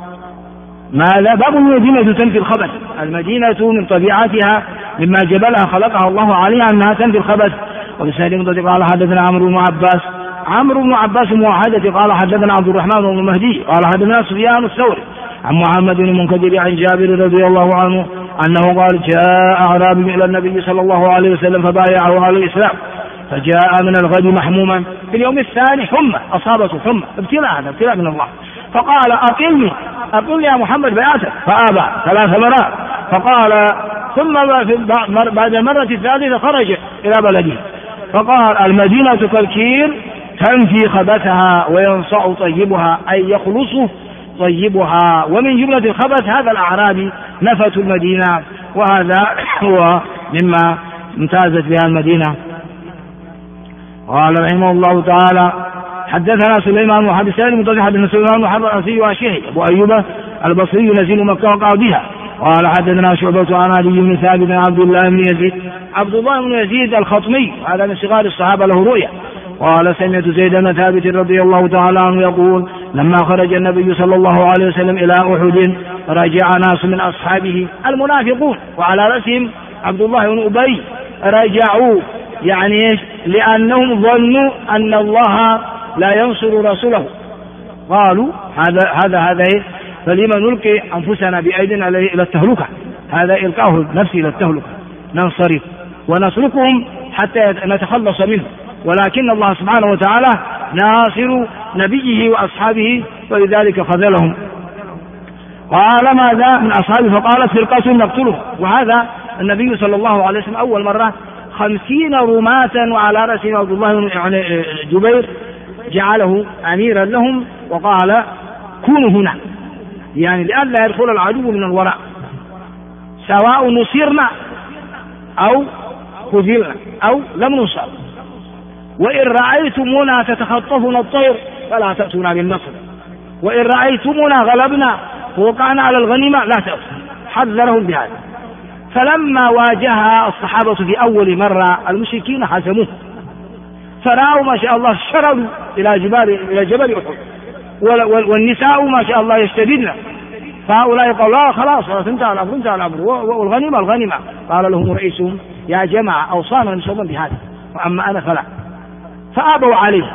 ما لا باب المدينة تنفي الخبث. المدينة من طبيعتها مما جبلها خلقها الله عليها أنها تنفي الخبث. وبسند مضطرب قال حدثنا عمرو بن عباس عمرو بن عباس موحدة قال حدثنا عبد الرحمن بن مهدي قال حدثنا سفيان الثوري عن محمد بن المنكدر عن جابر رضي الله عنه أنه قال: جاء أعرابي إلى النبي صلى الله عليه وسلم فبايعه على الإسلام، فجاء من الغد محموما، في اليوم الثاني حمى أصابته حمى، ابتلاء هذا ابتلاء من الله، فقال: أقلني أقلني يا محمد بيعتك، فأبى ثلاث مرات، فقال ثم بعد المرة الثالثة خرج إلى بلده فقال: المدينة كالكير تنفي خبثها وينصع طيبها، أي يخلص طيبها. ومن جملة الخبث هذا الأعرابي نفت المدينة، وهذا هو مما امتازت بها المدينة. قال رحمه الله تعالى: حدثنا سليمان وحدث سالم متصل حدثنا سليمان وحرب الأنسي واشهي أبو أيوب البصري نزيل مكة وقاضيها. قال حدثنا شعبة عن علي بن ثابت عن عبد الله بن يزيد عبد الله بن يزيد الخطمي، هذا من صغار الصحابة له رؤيا. قال: سمعت زيد بن ثابت رضي الله تعالى عنه يقول: لما خرج النبي صلى الله عليه وسلم إلى أحد رجع ناس من أصحابه المنافقون وعلى رأسهم عبد الله بن أبي، رجعوا يعني إيش؟ لأنهم ظنوا أن الله لا ينصر رسوله، قالوا هذا هذا هذا إيه؟ فلما نلقي أنفسنا بأيدينا إلى التهلكة، هذا إلقاه نفسي إلى التهلكة، ننصرف ونسلكهم حتى نتخلص منه، ولكن الله سبحانه وتعالى ناصر نبيه وأصحابه، ولذلك خذلهم. قال: ماذا من أصحابه؟ فقالت: فرقة نقتله. وهذا النبي صلى الله عليه وسلم أول مرة خمسين رماة وعلى رأسهم عبد الله بن جبير جعله أميرا لهم، وقال: كونوا هنا، يعني لئلا يدخل العدو من الوراء، سواء نصرنا أو خذلنا أو لم ننصر، وإن رأيتمونا تتخطفنا الطير فلا تأتونا بالنصر، وإن رأيتمونا غلبنا ووقعنا على الغنيمة لا تأتوا. حذرهم بهذا. فلما واجه الصحابة في أول مرة المشركين هزموه، فرأوا ما شاء الله شردوا إلى جبال إلى جبل أحد، والنساء ما شاء الله يشتددن، فهؤلاء قالوا: لا خلاص انتهى الأمر انتهى الأمر والغنيمة الغنيمة. قال لهم رئيسهم: يا جماعة أوصانا نسوما بهذا، وأما أنا فلا، فأبوا عليه.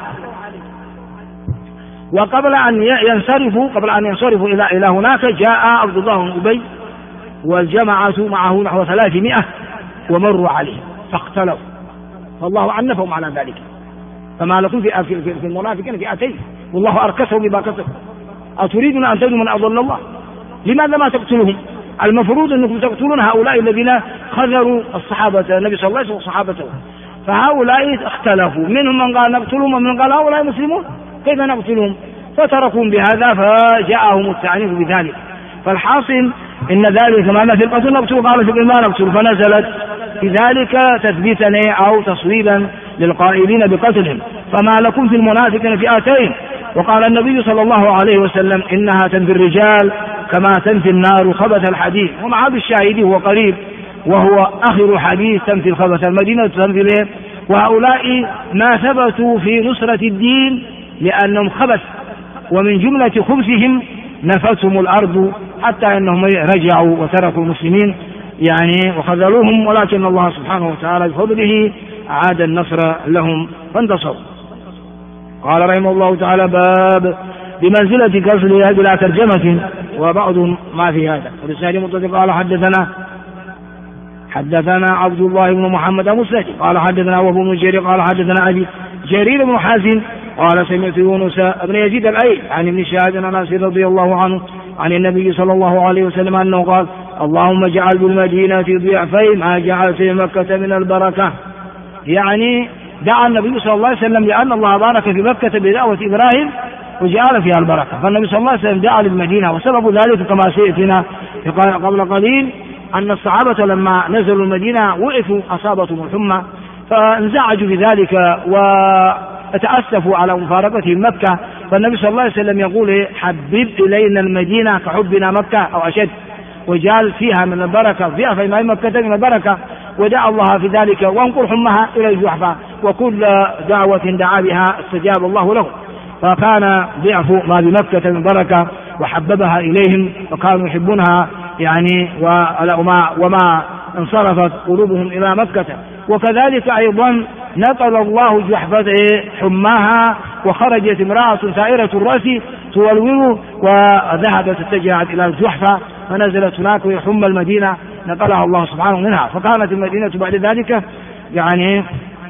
وقبل أن ينصرفوا قبل أن ينصرفوا إلى إلى هناك جاء عبد الله بن أبي والجماعة معه نحو ثلاثمائة ومروا عليه فاقتلوا، فالله عنفهم على ذلك. فما لكم في في المنافقين فئتين والله أركسهم بما كسبوا، أتريدون أن تجدوا من أضل الله؟ لماذا ما تقتلهم؟ المفروض أنكم تقتلون هؤلاء الذين خذلوا الصحابة النبي صلى الله عليه وسلم وصحابته. فهؤلاء اختلفوا، منهم من قال نقتلهم ومن قال هؤلاء مسلمون كيف نقتلهم، فتركوا بهذا فجاءهم التعنيف بذلك. فالحاصل إن ذلك ما في القتل نقتل، قال في ما نقتل، فنزلت في ذلك تثبيتا أو تصويبا للقائلين بقتلهم. فما لكم في المنافقين فئتين. وقال النبي صلى الله عليه وسلم: إنها تنفي الرجال كما تنفي النار خبث الحديث. ومع هذا الشاهد هو قريب، وهو آخر حديث تنفي الخبث، المدينة تنفي له. وهؤلاء ما ثبتوا في نصرة الدين لأنهم خبث، ومن جملة خبثهم نفتهم الأرض حتى أنهم رجعوا وتركوا المسلمين يعني وخذلوهم، ولكن الله سبحانه وتعالى بفضله أعاد النصر لهم فانتصروا. قال رحمه الله تعالى: باب بمنزلة كسرها بلا ترجمة، وبعض ما في هذا. ولسان متصل قال حدثنا حدثنا عبد الله بن محمد مسند قال حدثنا وهو بن جرير قال حدثنا أبي جرير بن حازم قال سمعت يونس بن يزيد الأيلي عن ابن شهاب عن أنس رضي الله عنه عن النبي صلى الله عليه وسلم أنه قال اللهم اجعل بالمدينة ضعفي ما جعل في مكة من البركة. يعني دعا النبي صلى الله عليه وسلم لأن الله بارك في مكة بدعوة إبراهيم وجعل فيها البركة، فالنبي صلى الله عليه وسلم دعا للمدينة. وسبب ذلك كما سيأتينا قبل قليل أن الصحابة لما نزلوا المدينة وقفوا أصابتهم الحمى فانزعجوا بذلك وتأسفوا على مفارقتهم مكة، فالنبي صلى الله عليه وسلم يقول حبب إلينا المدينة كحبنا مكة أو أشد، وجعل فيها من البركة ضعف ما مكة من البركة، ودعا الله في ذلك وانقل حمها إلى الجحفة، وكل دعوة دعا بها استجاب الله له، فكان ضعف ما بمكة من بركة وحببها إليهم وكانوا يحبونها يعني وما, وما انصرفت قلوبهم إلى مكة. وكذلك أيضا نقل الله جحفة حماها وخرجت امرأة سائرة الرأس تولول وذهبت اتجهت إلى الجحفة فنزلت هناك ويحم المدينة نقلها الله سبحانه منها، فكانت المدينة بعد ذلك يعني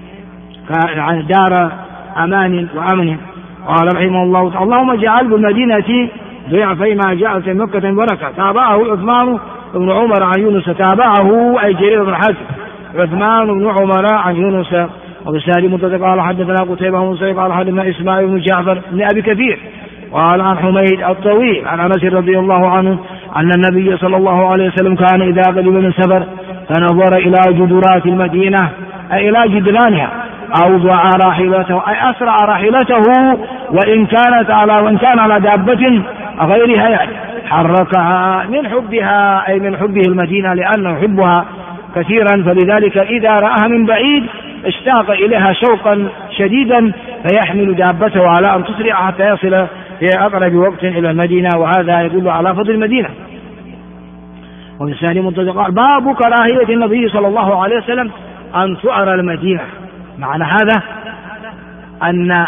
دار أمان وأمن. قال رحمه الله تعالى اللهم اجعل بالمدينة ضعفي ما جعل في مكة بركة. تابعه عثمان بن عمر عن يونس، تابعه أي جرير بن حازم عثمان بن عمر عن يونس. وبسالي متفق قال حدثنا قتيبة بن سعيد قال حدثنا إسماعيل بن جعفر بن أبي كثير قال عن حميد الطويل عن أنس رضي الله عنه أن النبي صلى الله عليه وسلم كان إذا قدم من سفر فنظر إلى جدرات المدينة أي إلى جدرانها أوضع راحلته أي أسرع راحلته وإن كانت على وإن كان على دابة غيرها يعني حركها من حبها أي من حبه المدينة لأنه يحبها كثيرا، فلذلك إذا رآها من بعيد اشتاق إليها شوقا شديدا فيحمل دابته على أن تسرع حتى يصل في أقرب وقت إلى المدينة، وهذا يدل على فضل المدينة. وبالثاني منتظر باب كراهية النبي صلى الله عليه وسلم أن تؤر المدينة. معنى هذا أن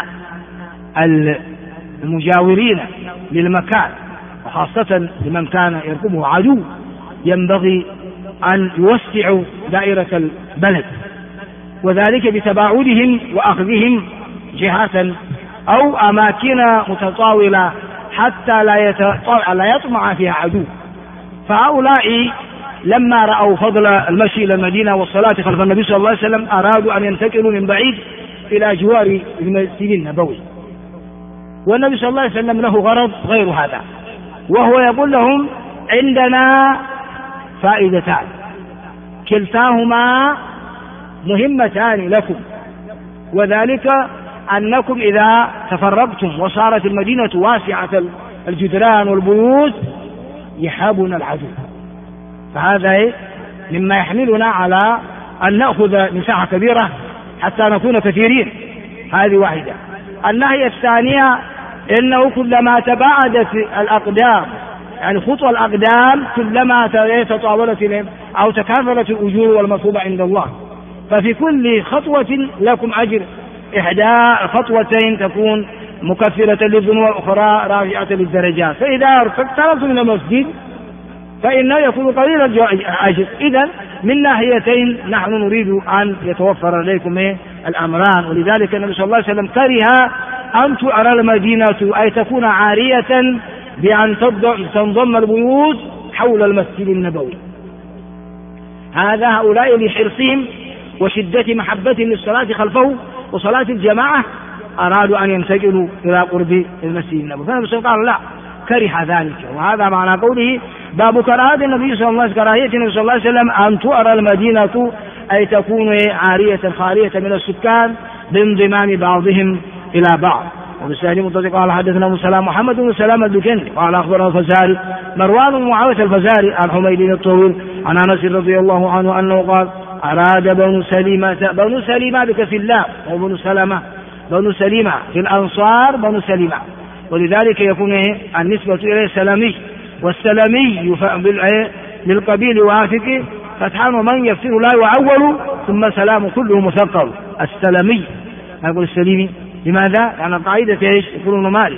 المجاورين للمكان وخاصة لمن كان يركبه عدو ينبغي أن يوسعوا دائرة البلد، وذلك بتباعدهم وأخذهم جهات أو أماكن متطاولة حتى لا يطمع فيها عدو. فهؤلاء لما رأوا فضل المشي إلى المدينة والصلاة خلف النبي صلى الله عليه وسلم أرادوا أن ينتقلوا من بعيد إلى جوار المسجد النبوي، والنبي صلى الله عليه وسلم له غرض غير هذا، وهو يقول لهم عندنا فائدتان كلتاهما مهمتان لكم، وذلك أنكم إذا تفرقتم وصارت المدينة واسعة الجدران والبيوت يحابنا العدو، فهذا مما يحملنا على أن نأخذ مساحة كبيرة حتى نكون كثيرين. هذه واحدة. الناحية الثانية إنه كلما تباعدت الأقدام يعني خطوة الأقدام كلما تطاولت أو تكاثرت الأجور والمثوبة عند الله، ففي كل خطوة لكم أجر، إحدى خطوتين تكون مكفرة للذنوب والأخرى رافعة للدرجات، فإذا اقتربتم من المسجد فإنه يكون قليل الأجر. إذن من ناحيتين نحن نريد أن يتوفر لكم الأمران، ولذلك النبي صلى الله عليه وسلم كره أن تؤر المدينة أي تكون عارية بأن تنضم البيوت حول المسجد النبوي. هذا هؤلاء لحرصهم وشدة محبتهم للصلاة خلفه وصلاة الجماعة أرادوا أن ينتقلوا إلى قرب المسجد النبوي، فالنبي صلى الله عليه وسلم قال لا، كره ذلك. وهذا معنى قوله باب كراهية النبي صلى الله عليه وسلم كراهية النبي صلى الله عليه وسلم أن تؤر المدينة أي تكون عارية خالية من السكان بانضمام بعضهم إلى بعض. وبالسهل متصل قال حدثنا مسلم محمد بن سلام الدكندي قال أخبرنا الفزاري مروان بن معاوية الفزاري عن حميد الطويل عن أنس رضي الله عنه أنه قال أراد بنو سليمة بنو سليمة بكسر الله وبنو سلمة بنو سليمة في الأنصار بنو سليمة، ولذلك يكون النسبة إليه سلمي، والسلمي للقبيل وافق فتحان ومن يفسر لا يعول ثم سلام كله مثقل. السلمي يقول السليمي لماذا؟ يعني قاعدة ايش؟ يقولون مالي.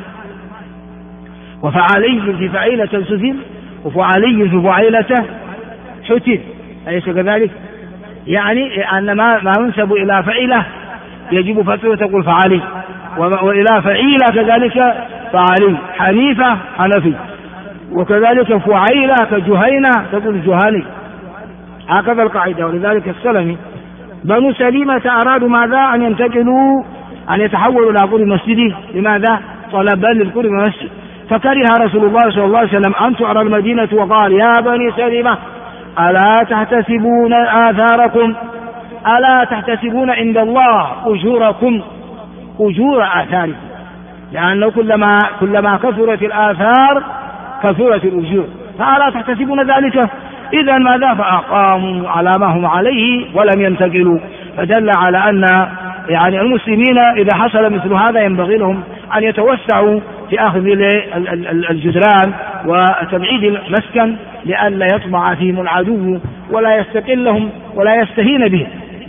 وفعلي في فعيلة سفل وفعلي في فعيلة حتل، أليس كذلك؟ يعني أن ما, ما ينسب إلى فعله يجب فتوى تقول فعلي، وإلى فعيلة كذلك فعلي، حنيفة حنفي، وكذلك فعيلة كجهينة تقول جهني، هكذا القاعدة. ولذلك السلمي بنو سليمة أرادوا ماذا؟ أن ينتقلوا أن يتحولوا إلى قرب مسجده. لماذا؟ طلبا للقرب مسجد، فكره رسول الله صلى الله عليه وسلم أن تعرى المدينة وقال يا بني سليمة ألا تحتسبون آثاركم، ألا تحتسبون عند الله أجوركم، أجور آثاركم، لأنه كلما كلما كثرت الآثار كثرت الأجور، فألا تحتسبون ذلك؟ إذا ماذا؟ فأقاموا على ما هم عليه ولم ينتقلوا، فدل على أن يعني المسلمين إذا حصل مثل هذا ينبغي لهم أن يتوسعوا في أخذ الجدران وتبعيد المسكن لئلا يطمع فيهم العدو ولا يستقلهم ولا يستهين بهم.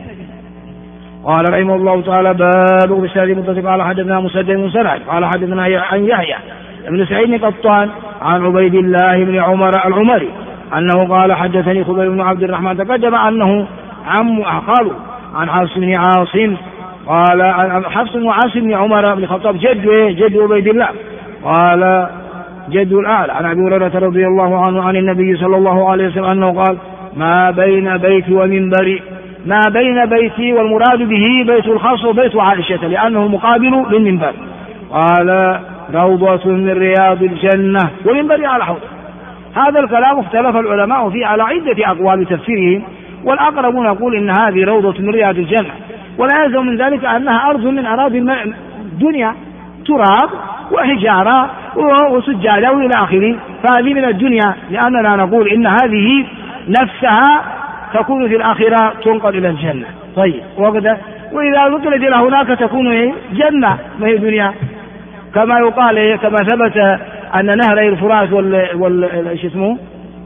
قال رحمه الله تعالى باب بسند متصل. قال حدثنا مسدد بن سرح قال حدثنا عن يحيى بن سعيد قطان عن عبيد الله بن عمر العمري أنه قال حدثني خبيب بن عبد الرحمن تقدم أنه عم قالوا عن حفص بن عاصم قال حفص بن عاصم بن عمر بن الخطاب جد جد عبيد الله قال جد الأعلى عن أبي هريرة رضي الله عنه عن النبي صلى الله عليه وسلم أنه قال ما بين بيتي ومنبري، ما بين بيتي والمراد به بيت الخاص وبيت عائشة لأنه مقابل للمنبر، قال روضة من رياض الجنة ومنبري على حوض. هذا الكلام اختلف العلماء فيه على عدة أقوال تفسيرهم، والأقربون يقول إن هذه روضة من رياض الجنة، ولا يلزم من ذلك أنها أرض من أراضي الدنيا، تراب وحجارة وسجادة وإلى آخره، فهذه من الدنيا، لأننا نقول إن هذه نفسها تكون في الآخرة تنقل إلى الجنة. طيب وكذا وإذا نقلت إلى هناك تكون جنة ما هي دنيا، كما يقال كما ثبت أن نهر الفرات وال وال ايش اسمه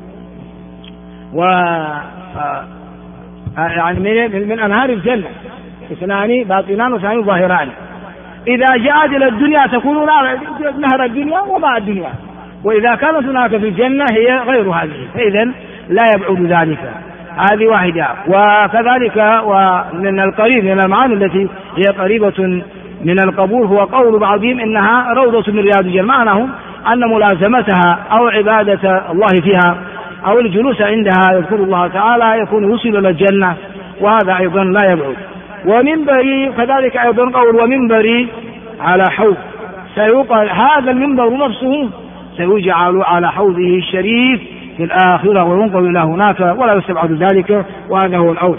و يعني من, من أنهار الجنة اثنان باطنان وثاني ظاهران، إذا جاءت إلى الدنيا تكون نهر الدنيا وماء الدنيا، وإذا كانت هناك في الجنة هي غير هذه، فإذا لا يبعد ذلك. هذه واحدة. وكذلك ومن القريب من المعاني التي هي قريبة من القبول هو قول بعضهم إنها روضة من رياض الجنة، معناه أن ملازمتها أو عبادة الله فيها أو الجلوس عندها يذكر الله تعالى يكون وصل إلى الجنة، وهذا أيضا لا يبعد. ومنبري كذلك أيضا قول ومنبري على حوض، سيقال هذا المنبر نفسه سيجعل على حوضه الشريف في الآخرة وينقل إلى هناك ولا يستبعد ذلك، وهذا هو الأول.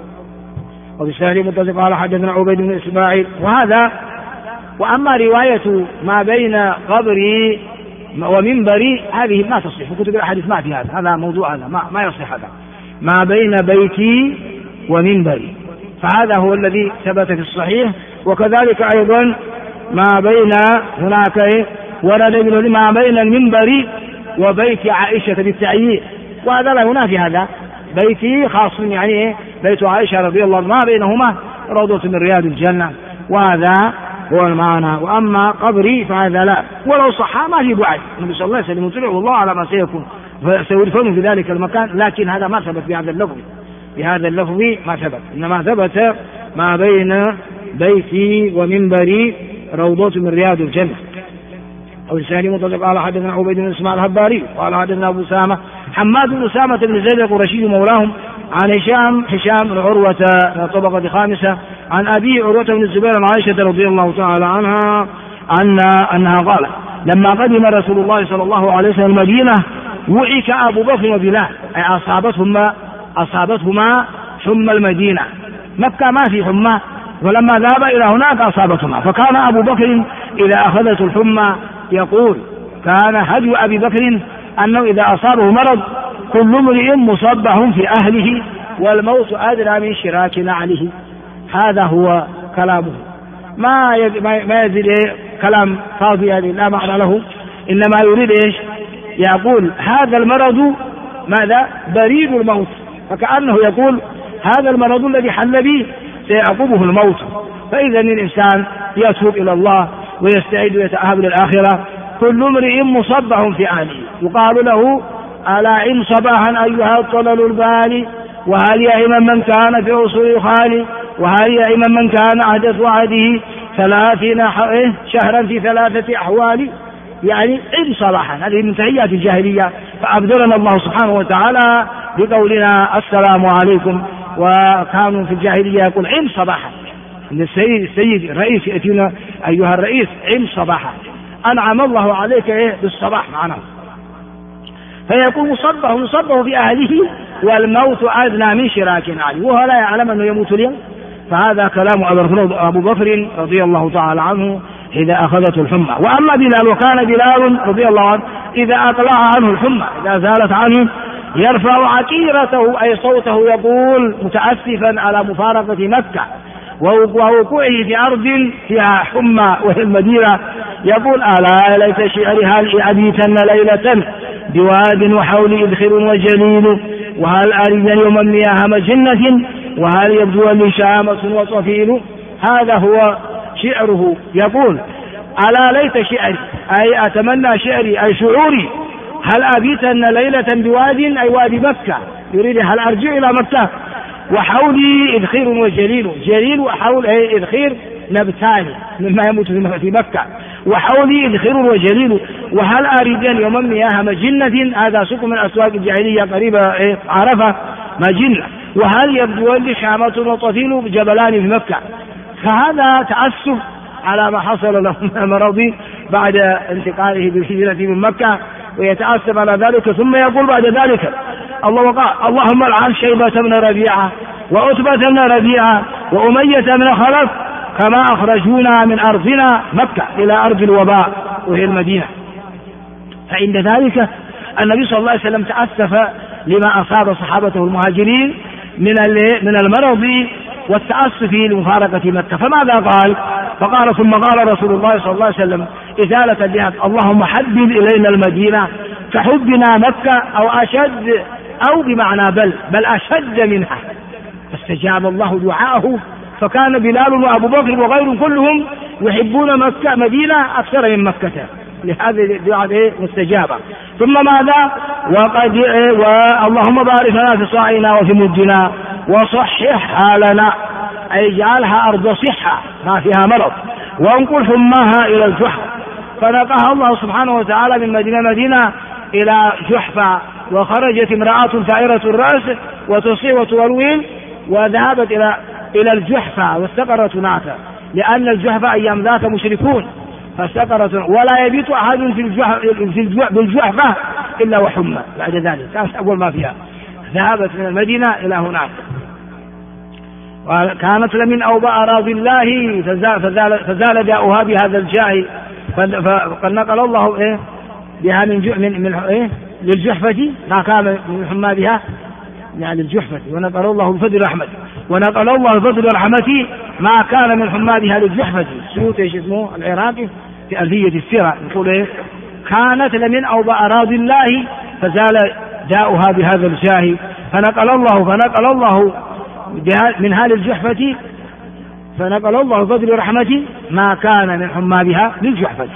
وبالسهل متصل قال حدثنا عبيد بن إسماعيل وهذا. وأما رواية ما بين قبري ومنبري هذه ما تصح في كتب الأحاديث، ما في هذا، هذا موضوع، هذا ما, ما يصح هذا ما بين بيتي ومنبري، فهذا هو الذي ثبت في الصحيح. وكذلك أيضا ما بين هناك ورد ما بين المنبر وبيت عائشة بالتعيين، وهذا لا ينافي هذا، بيتي خاص يعني بيت عائشة رضي الله عنها ما بينهما روضة من رياض الجنة، وهذا هو المعنى. وأما قبري فهذا لا، ولو صح ما في بعد، النبي صلى الله عليه وسلم يطلع الله على ما سيكون سيدفن في ذلك المكان، لكن هذا ما ثبت بهذا اللفظ، بهذا اللفظ ما ثبت، إنما ثبت ما بين بيتي ومنبري روضة من رياض الجنة. أو الثاني مطلق قال حدثنا عبيد بن اسماعيل الهباري قال حدثنا أبو سامة حماد بن أسامة بن زيد القرشي مولاهم عن هشام هشام بن عروة طبقة خامسة عن أبي عروة بن الزبير عن عائشة رضي الله تعالى عنها أن أنها قالت لما قدم رسول الله صلى الله عليه وسلم المدينة وعك أبو بكر وبلال، أي أصابتهما أصابتهما حمى المدينة، مكة ما في حمى، ولما ذهب إلى هناك أصابتهما، فكان أبو بكر إذا أخذته الحمى يقول كان هدي أبي بكر أنه إذا أصابه مرض كل امرئ مصبح في أهله والموت أدرى من شراك نعله. هذا هو كلامه، ما ما يزيد كلام فاضي هذه لا معنى له، إنما يريد إيش؟ يقول هذا المرض ماذا؟ بريد الموت، فكأنه يقول هذا المرض الذي حل به سيعقبه الموت. فإذا الإنسان يتوب إلى الله ويستعد ويتأهب للآخرة، كل امرئ مصبح في أهله، يقال له ألا إن صباحا أيها الطلل البالي وهل يئم من كان في أصول خالي، وهل يئم من كان عدد وعده ثلاثين شهرا في ثلاثة أحوال، يعني عد صلاحا. هذه من تحيات الجاهلية، فأبدلنا الله سبحانه وتعالى بقولنا السلام عليكم. وكانوا في الجاهلية يقول عد صباحا، السيد, السيد الرئيس يأتينا أيها الرئيس عد صباحا، أنعم الله عليك إيه بالصباح معنا. فيكون مصبه مصبه في أهله، والموت أدنى من شراك عليه، وهو لا يعلم أنه يموت اليوم. فهذا كلام أبو بكر رضي الله تعالى عنه إذا أخذته الحمى. وأما بلال، وكان بلال رضي الله عنه إذا أقلع عنه الحمى، إذا زالت عنه، يرفع عكيرته أي صوته، يقول متأسفا على مفارقة مكة ووقوعه في أرض فيها حمى وهي المدينة، يقول ألا ليت شعري هل أبيتن ليلة بواد وحولي إذخر وجليل، وهل أريد يوما مياه مجنة، وهل يبدو لي شامة وصفيل. هذا هو شعره، يقول ألا ليت شعري أي أتمنى شعري أي شعوري، هل أبيتن ليلة بواد أي وادي مكة، يريد هل أرجع إلى مكة، وحولي إذخير وجليل، جليل وحول أي إذخير نبتان مما يموت في مكة، وحولي إذخير وجليل، وهل أريدن يوما مياه مجنة، هذا سوق من أسواق الجاهلية قريبة عرفة مجنة، وهل يبدو لي شامة وطفيل جبلان في مكة. فهذا تأسف على ما حصل له من المرض بعد انتقاله بالهجرة من مكة، ويتأسف على ذلك. ثم يقول بعد ذلك الله قال اللهم العن شيبة بن ربيعة وعتبة بن ربيعة وأمية بن خلف كما أخرجونا من أرضنا مكة إلى أرض الوباء وهي المدينة. فعند ذلك النبي صلى الله عليه وسلم تأسف لما أصاب صحابته المهاجرين من من المرض والتأسف لمفارقة مكة. فماذا قال؟ فقال ثم قال رسول الله صلى الله عليه وسلم إزالة بها اللهم حبب إلينا المدينة كحبنا مكة أو أشد، أو بمعنى بل بل أشد منها. فاستجاب الله دعاءه، فكان بلال وأبو بكر وغيرهم كلهم يحبون مكة مدينة أكثر من مكة، لهذه الدعاء مستجابة. ثم ماذا؟ وقد اللهم بارك لنا في صاعنا وفي مدنا وصحح حالنا، أي جعلها أرض صحة ما فيها مرض، وانقل حماها إلى الجحفة. فنقاها الله سبحانه وتعالى من مدينة مدينة إلى جحفة، وخرجت امرأة ثائرة الرأس وتصيح وتولول، وذهبت إلى إلى الجحفة واستقرت هناك، لأن الجحفة أيام ذات مشركون، فاستقرت ولا يبيت أحد في الجحفة بالجحفة إلا وحمى. بعد ذلك كانت أول ما فيها، ذهبت من المدينة إلى هناك. وكانت لمن أوباء أراضي الله فزال, فزال داؤها بهذا الجاه، فقد نقل الله إيه بها من من, من إيه للجحفة ما كان من حمادها يعني الجحفة، ونقل الله بفضل رحمته، ونقل الله بفضل رحمته ما كان من حمادها للجحفة. السيوطي ايش اسمه العراقي في ألفية السيرة يقول إيه كانت لمن أوباء أراضي الله فزال داؤها بهذا الجاه، فنقل الله فنقل الله من هذه الجحفة، فنقل الله بفضل رحمته ما كان من حمادها للجحفة.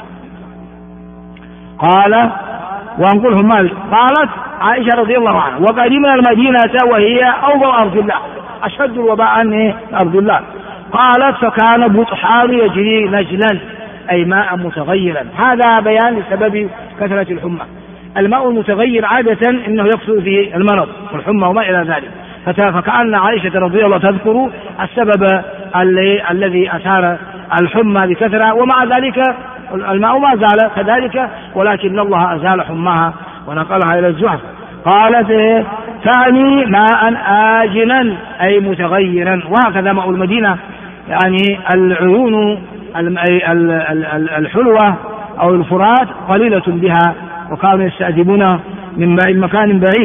قال وانقل حماد. قالت عائشة رضي الله عنها وقدمنا المدينة وهي أوباء أرض الله، أشد الوباء عن أرض الله. قالت فكان بطحان يجري نجلا أي ماء متغيرا. هذا بيان لسبب كثرة الحمى. الماء المتغير عادة إنه يكثر فيه المرض والحمى وما إلى ذلك، فكأن عائشة رضي الله تذكر السبب الذي أثار الحمى بكثرة، ومع ذلك الماء ما زال كذلك، ولكن الله أزال حماها ونقلها إلى الجحفة. قالت ثاني ماء آجنا أي متغيرا. وهكذا ماء المدينة يعني العيون الحلوة أو الفرات قليلة بها، وكانوا يستأدبون من مكان بعيد.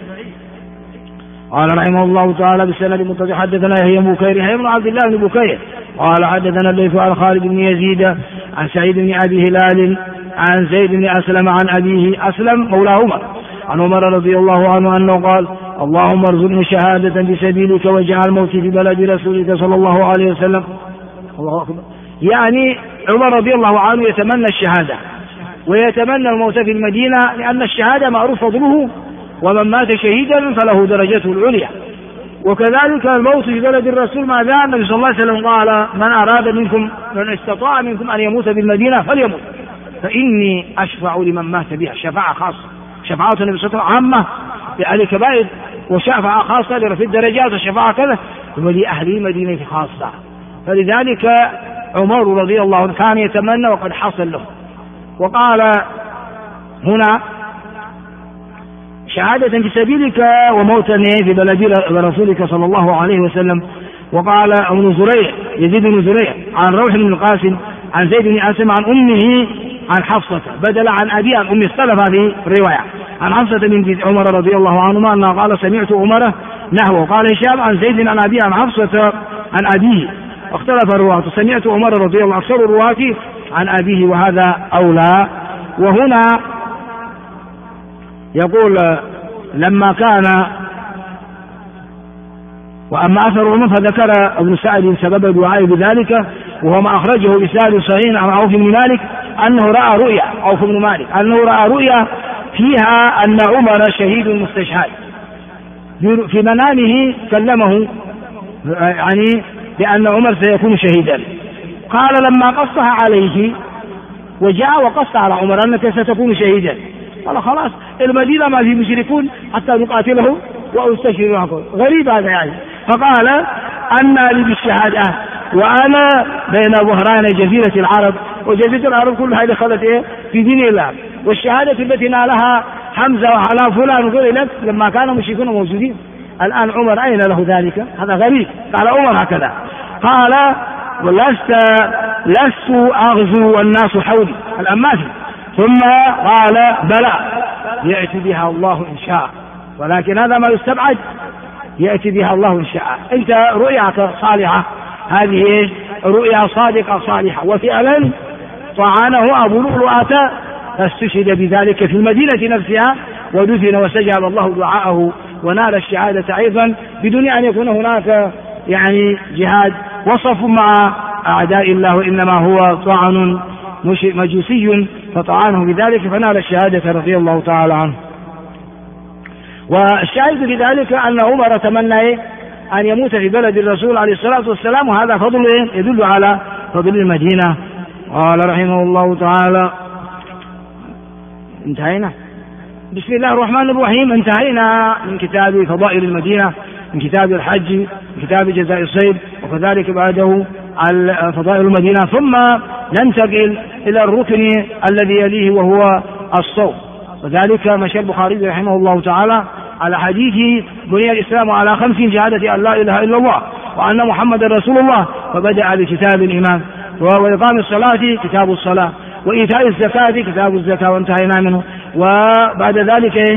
قال رحمه الله تعالى بالسند المتصل حدثنا يحيى بن بكير يحيى بن عبد الله بن بكير قال حدثنا الليث عن خالد بن يزيد عن سعيد بن أبي هلال عن زيد بن أسلم عن أبيه أسلم مولى عمر عن عمر رضي الله عنه أنه قال اللهم ارزقني شهادة بسبيلك واجعل موتي في بلد رسولك صلى الله عليه وسلم. الله أكبر. يعني عمر رضي الله عنه يتمنى الشهادة ويتمنى الموت في المدينة، لأن الشهادة معروف فضله، ومن مات شهيدا فله درجته العليا. وكذلك الموت في بلد الرسول ما ذا النبي صلى الله عليه وسلم قال من أراد منكم من استطاع منكم أن يموت بالمدينة فليموت فإني أشفع لمن مات بها. شفاعة خاصة، شفاعة النبي صلى الله عليه وسلم عامة لأهل الكبائر، وشفاعة خاصة لرفع الدرجات، وشفاعة كذا ولأهل المدينة خاصة. فلذلك عمر رضي الله عنه كان يتمنى وقد حصل له. وقال هنا شهادة في سبيلك وموتا في بلد رسولك صلى الله عليه وسلم. وقال ابن زريع يزيد بن زريع عن روح بن القاسم عن زيد بن أسلم عن أمه عن حفصة بدل عن أبي عن أمه، اختلف هذه الرواية. عن حفصة بنت عمر رضي الله عنهما أنها قال سمعت عمر نحوه. قال هشام عن زيد عن أبي عن حفصة عن أبيه، اختلف الرواة. سمعت عمر رضي الله عنه أكثر الرواة عن أبيه وهذا أولى. وهنا يقول لما كان وأما أثر عمر فذكر ابن سعد سبب الدعاء بذلك، وهو ما أخرجه بسند صحيح عن عوف بن مالك أنه رأى رؤيا عوف بن مالك أنه رأى رؤيا فيها أن عمر شهيد مستشهد. في منامه كلمه يعني بأن عمر سيكون شهيدا. قال لما قصها عليه وجاء وقص على عمر أنك ستكون شهيدا، قال خلاص المدينة ما في مشركون حتى نقاتلهم وأستشهد معكم. غريب هذا يعني. فقال أن لي بالشهادة وأنا بين ظهران جزيرة العرب، وجزيرة العرب كلها دخلت إيه في دين الله، والشهادة التي نالها حمزة وعلى فلان وغير لك لما كانوا مشركون موجودين. الآن عمر أين له ذلك؟ هذا غريب. قال عمر هكذا، قال ولست لست أغزو والناس حولي الآن ما في. ثم قال بلى يأتي بها الله إن شاء، ولكن هذا ما يستبعد، يأتي بها الله إن شاء. أنت رؤياك صالحة، هذه رؤيا صادقة صالحة. وفعلا طعنه أبو لؤلؤة فاستشهد بذلك في المدينة نفسها ودفن وسجب الله دعاءه ونال الشهادة أيضا بدون أن يكون هناك يعني جهاد وصف مع أعداء الله، وإنما هو طعن مجوسي فطعنه بذلك فنال الشهادة رضي الله تعالى عنه. والشاهد في ذلك أن عمر تمنى أن يموت في بلد الرسول عليه الصلاة والسلام، وهذا فضل يدل على فضل المدينة. قال رحمه الله تعالى انتهينا. بسم الله الرحمن الرحيم. انتهينا من كتاب فضائل المدينة، من كتاب الحج، من كتاب جزاء الصيد، وكذلك بعده فضائل المدينة. ثم ننتقل إلى الركن الذي يليه وهو الصوم، وذلك مشى البخاري رحمه الله تعالى على حديث بني الإسلام على خمس شهادة أن لا إله إلا الله وأن محمد رسول الله، فبدأ بكتاب الإيمان، وإقام الصلاة كتاب الصلاة، وإيتاء الزكاة كتاب الزكاة وانتهينا منه. وبعد ذلك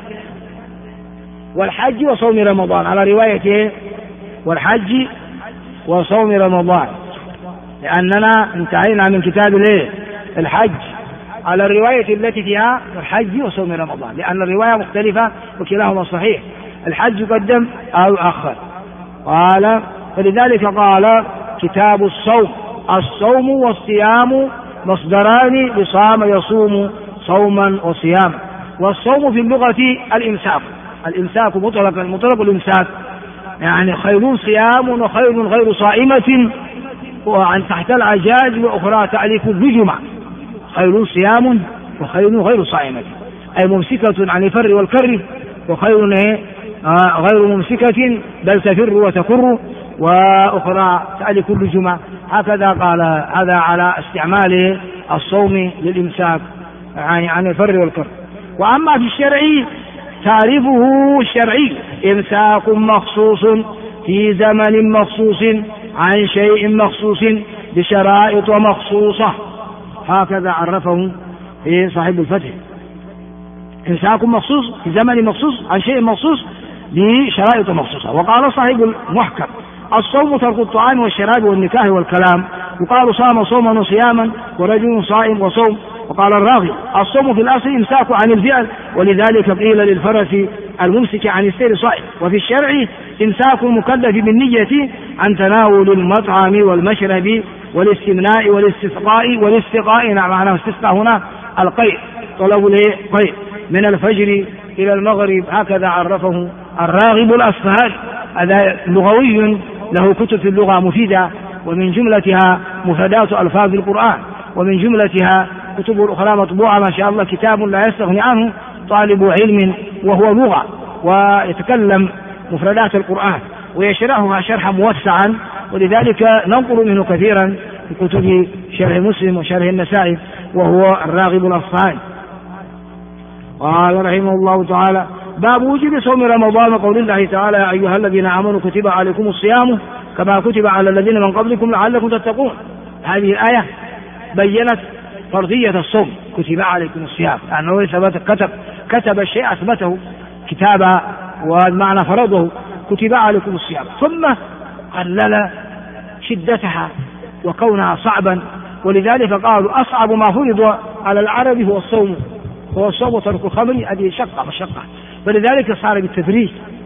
والحج وصوم رمضان على رواية والحج وصوم رمضان، لأننا انتهينا من كتاب الحج على الرواية التي فيها الحج وصوم رمضان، لأن الرواية مختلفة وكلاهما صحيح، الحج قدم أو أخر. قال فلذلك قال كتاب الصوم. الصوم والصيام مصدران لصام يصوم صوما وصياما. والصوم في اللغة الإمساك، الإمساك مطلقا مطلق الإمساك يعني خير صيام وخير غير صائمة وعن تحت العجاج وأخرى تأليف بجمع، خير صيام وخير غير صائمة أي ممسكة عن الفر والكر، وخير غير ممسكة بل تفر وتكر، وأخرى تألي كل جمعة. هكذا قال هذا على استعمال الصوم للإمساك يعني عن الفر والكر. وأما في الشرع تعريفه الشرعي إمساك مخصوص في زمن مخصوص عن شيء مخصوص بشرائط مخصوصة، هكذا عرفه في صاحب الفتح. إمساك مخصوص في زمن مخصوص عن شيء مخصوص بشرائط مخصوصة. وقال صاحب المحكم الصوم ترك الطعام والشراب والنكاح والكلام، يقال صام صوما وصياما ورجل صائم وصوم. وقال الراغب الصوم في الأصل إمساك عن الفعل، ولذلك قيل للفرس الممسك عن السير صائم. وفي الشرع إمساك المكلف بالنية عن تناول المطعم والمشرب والاستمناء والاستسقاء والاستقاء، معناه استسقاء هنا القيء طلب القيء من الفجر إلى المغرب، هكذا عرفه الراغب الأصفهاني. هذا لغوي له كتب في اللغة مفيدة، ومن جملتها مفردات ألفاظ القرآن، ومن جملتها كتب الأخرى مطبوعة ما شاء الله، كتاب لا يستغني عنه طالب علم وهو لغة ويتكلم مفردات القرآن ويشرحها شرحا موسعا، ولذلك ننقل منه كثيرا في كتب شرح مسلم وشرح النسائي، وهو الراغب الأصفهاني. قال رحمه الله تعالى: باب وجوب صوم رمضان، قول الله تعالى: يا أيها الذين آمنوا كتب عليكم الصيام كما كتب على الذين من قبلكم لعلكم تتقون. هذه الآية بيّنت فرضية الصوم، كتب عليكم الصيام، لأنه ثبت كتب كتب الشيء أثبته كتابا، والمعنى فرضه، كتب عليكم الصيام، ثم قلل شدتها وكونها صعبا، ولذلك قالوا أصعب ما فرض على العرب هو الصوم، هو الصوم وترك الخمر، هذه شقة مشقة، فلذلك صار بالتدريج.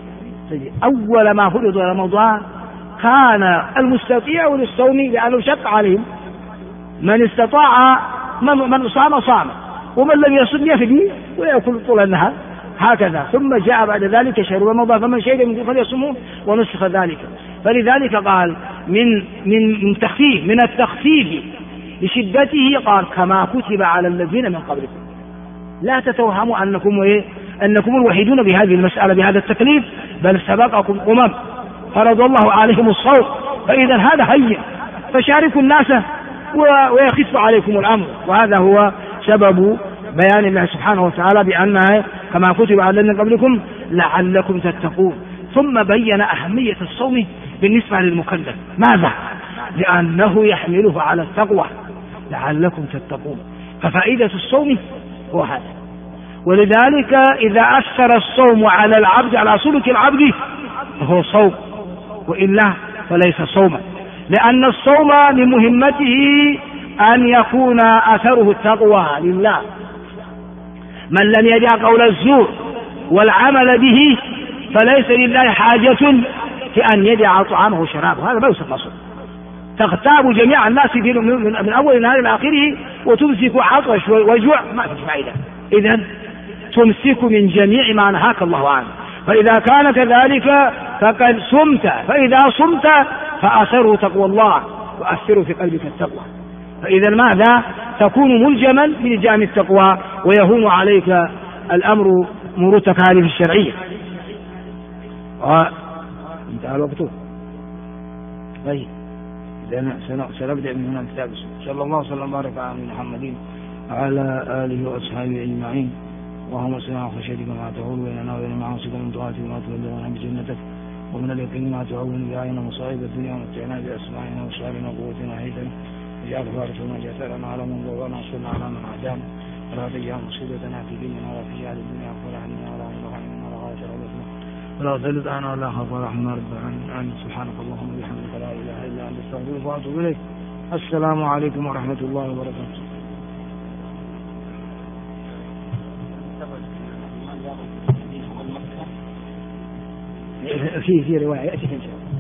أول ما فرض رمضان كان المستطيع للصوم لأنه شق عليهم، من استطاع من, من صام صام، ومن لم يصم يفدي ويأكل طول النهار هكذا. ثم جاء بعد ذلك شهر رمضان فمن شهد منكم فليصمه، ونسخ ذلك. فلذلك قال من من من تخفيف من التخفيف لشدته، قال كما كتب على الذين من قبلكم. لا تتوهموا أنكم إيه أنكم الوحيدون بهذه المسألة بهذا التكليف، بل سبقكم أمم فرض الله عليهم الصوم، فإذا هذا هين، فشاركوا الناس ويخف عليكم الأمر. وهذا هو سبب بيان الله سبحانه وتعالى بأنها كما كتب على الذين قبلكم لعلكم تتقون. ثم بين أهمية الصوم بالنسبة للمكلف. ماذا؟ لأنه يحمله على التقوى، لعلكم تتقون. ففائدة الصوم هو هذا. ولذلك إذا أثر الصوم على العبد على سلوك العبد فهو صوم، وإلا فليس صوما، لأن الصوم من مهمته أن يكون أثره التقوى لله. من لم يدع قول الزور والعمل به فليس لله حاجة في أن يدع طعامه وشرابه، هذا ما يسمى صوم. تغتاب جميع الناس من أول النهار إلى آخره وتمسك عطش وجوع، ما في فائدة. إذن تمسك من جميع ما نهاك الله عنه، فإذا كان كذلك فقد صمت، فإذا صمت فأثره تقوى الله وأثره في قلبك التقوى. فإذا ماذا؟ تكون ملجما بلجام التقوى، ويهون عليك الأمر مرور التكاليف الشرعية. انتهى الوقت. طيب إذن سنبدأ من هنا الكتاب. صلى الله وسلم وبارك على محمد وعلى آله وأصحابه أجمعين. اللهم صل على خشيتك ما تحول بيننا وبين معاصيك، من طاعتك ما تبلغنا بجنتك، ومن اليقين ما تعون به علينا مصائب الدنيا، ومتعنا بأسماعنا وأبصارنا وقوتنا حيثنا، واجعل وارثنا جثرنا على من ضرنا وانصرنا على من عادانا، ولا تجعل مصيبتنا في ديننا ولا تجعل الدنيا أكبر عنا ولا مبلغ علمنا ولا غاية رغبتنا ولا تسلط عنا ولا خوف رحمنا رب العالمين. سبحانك اللهم وبحمدك لا إله إلا أنت أستغفرك وأتوب إليك. السلام عليكم ورحمة الله وبركاته. في في رواية يأتي إن شاء الله.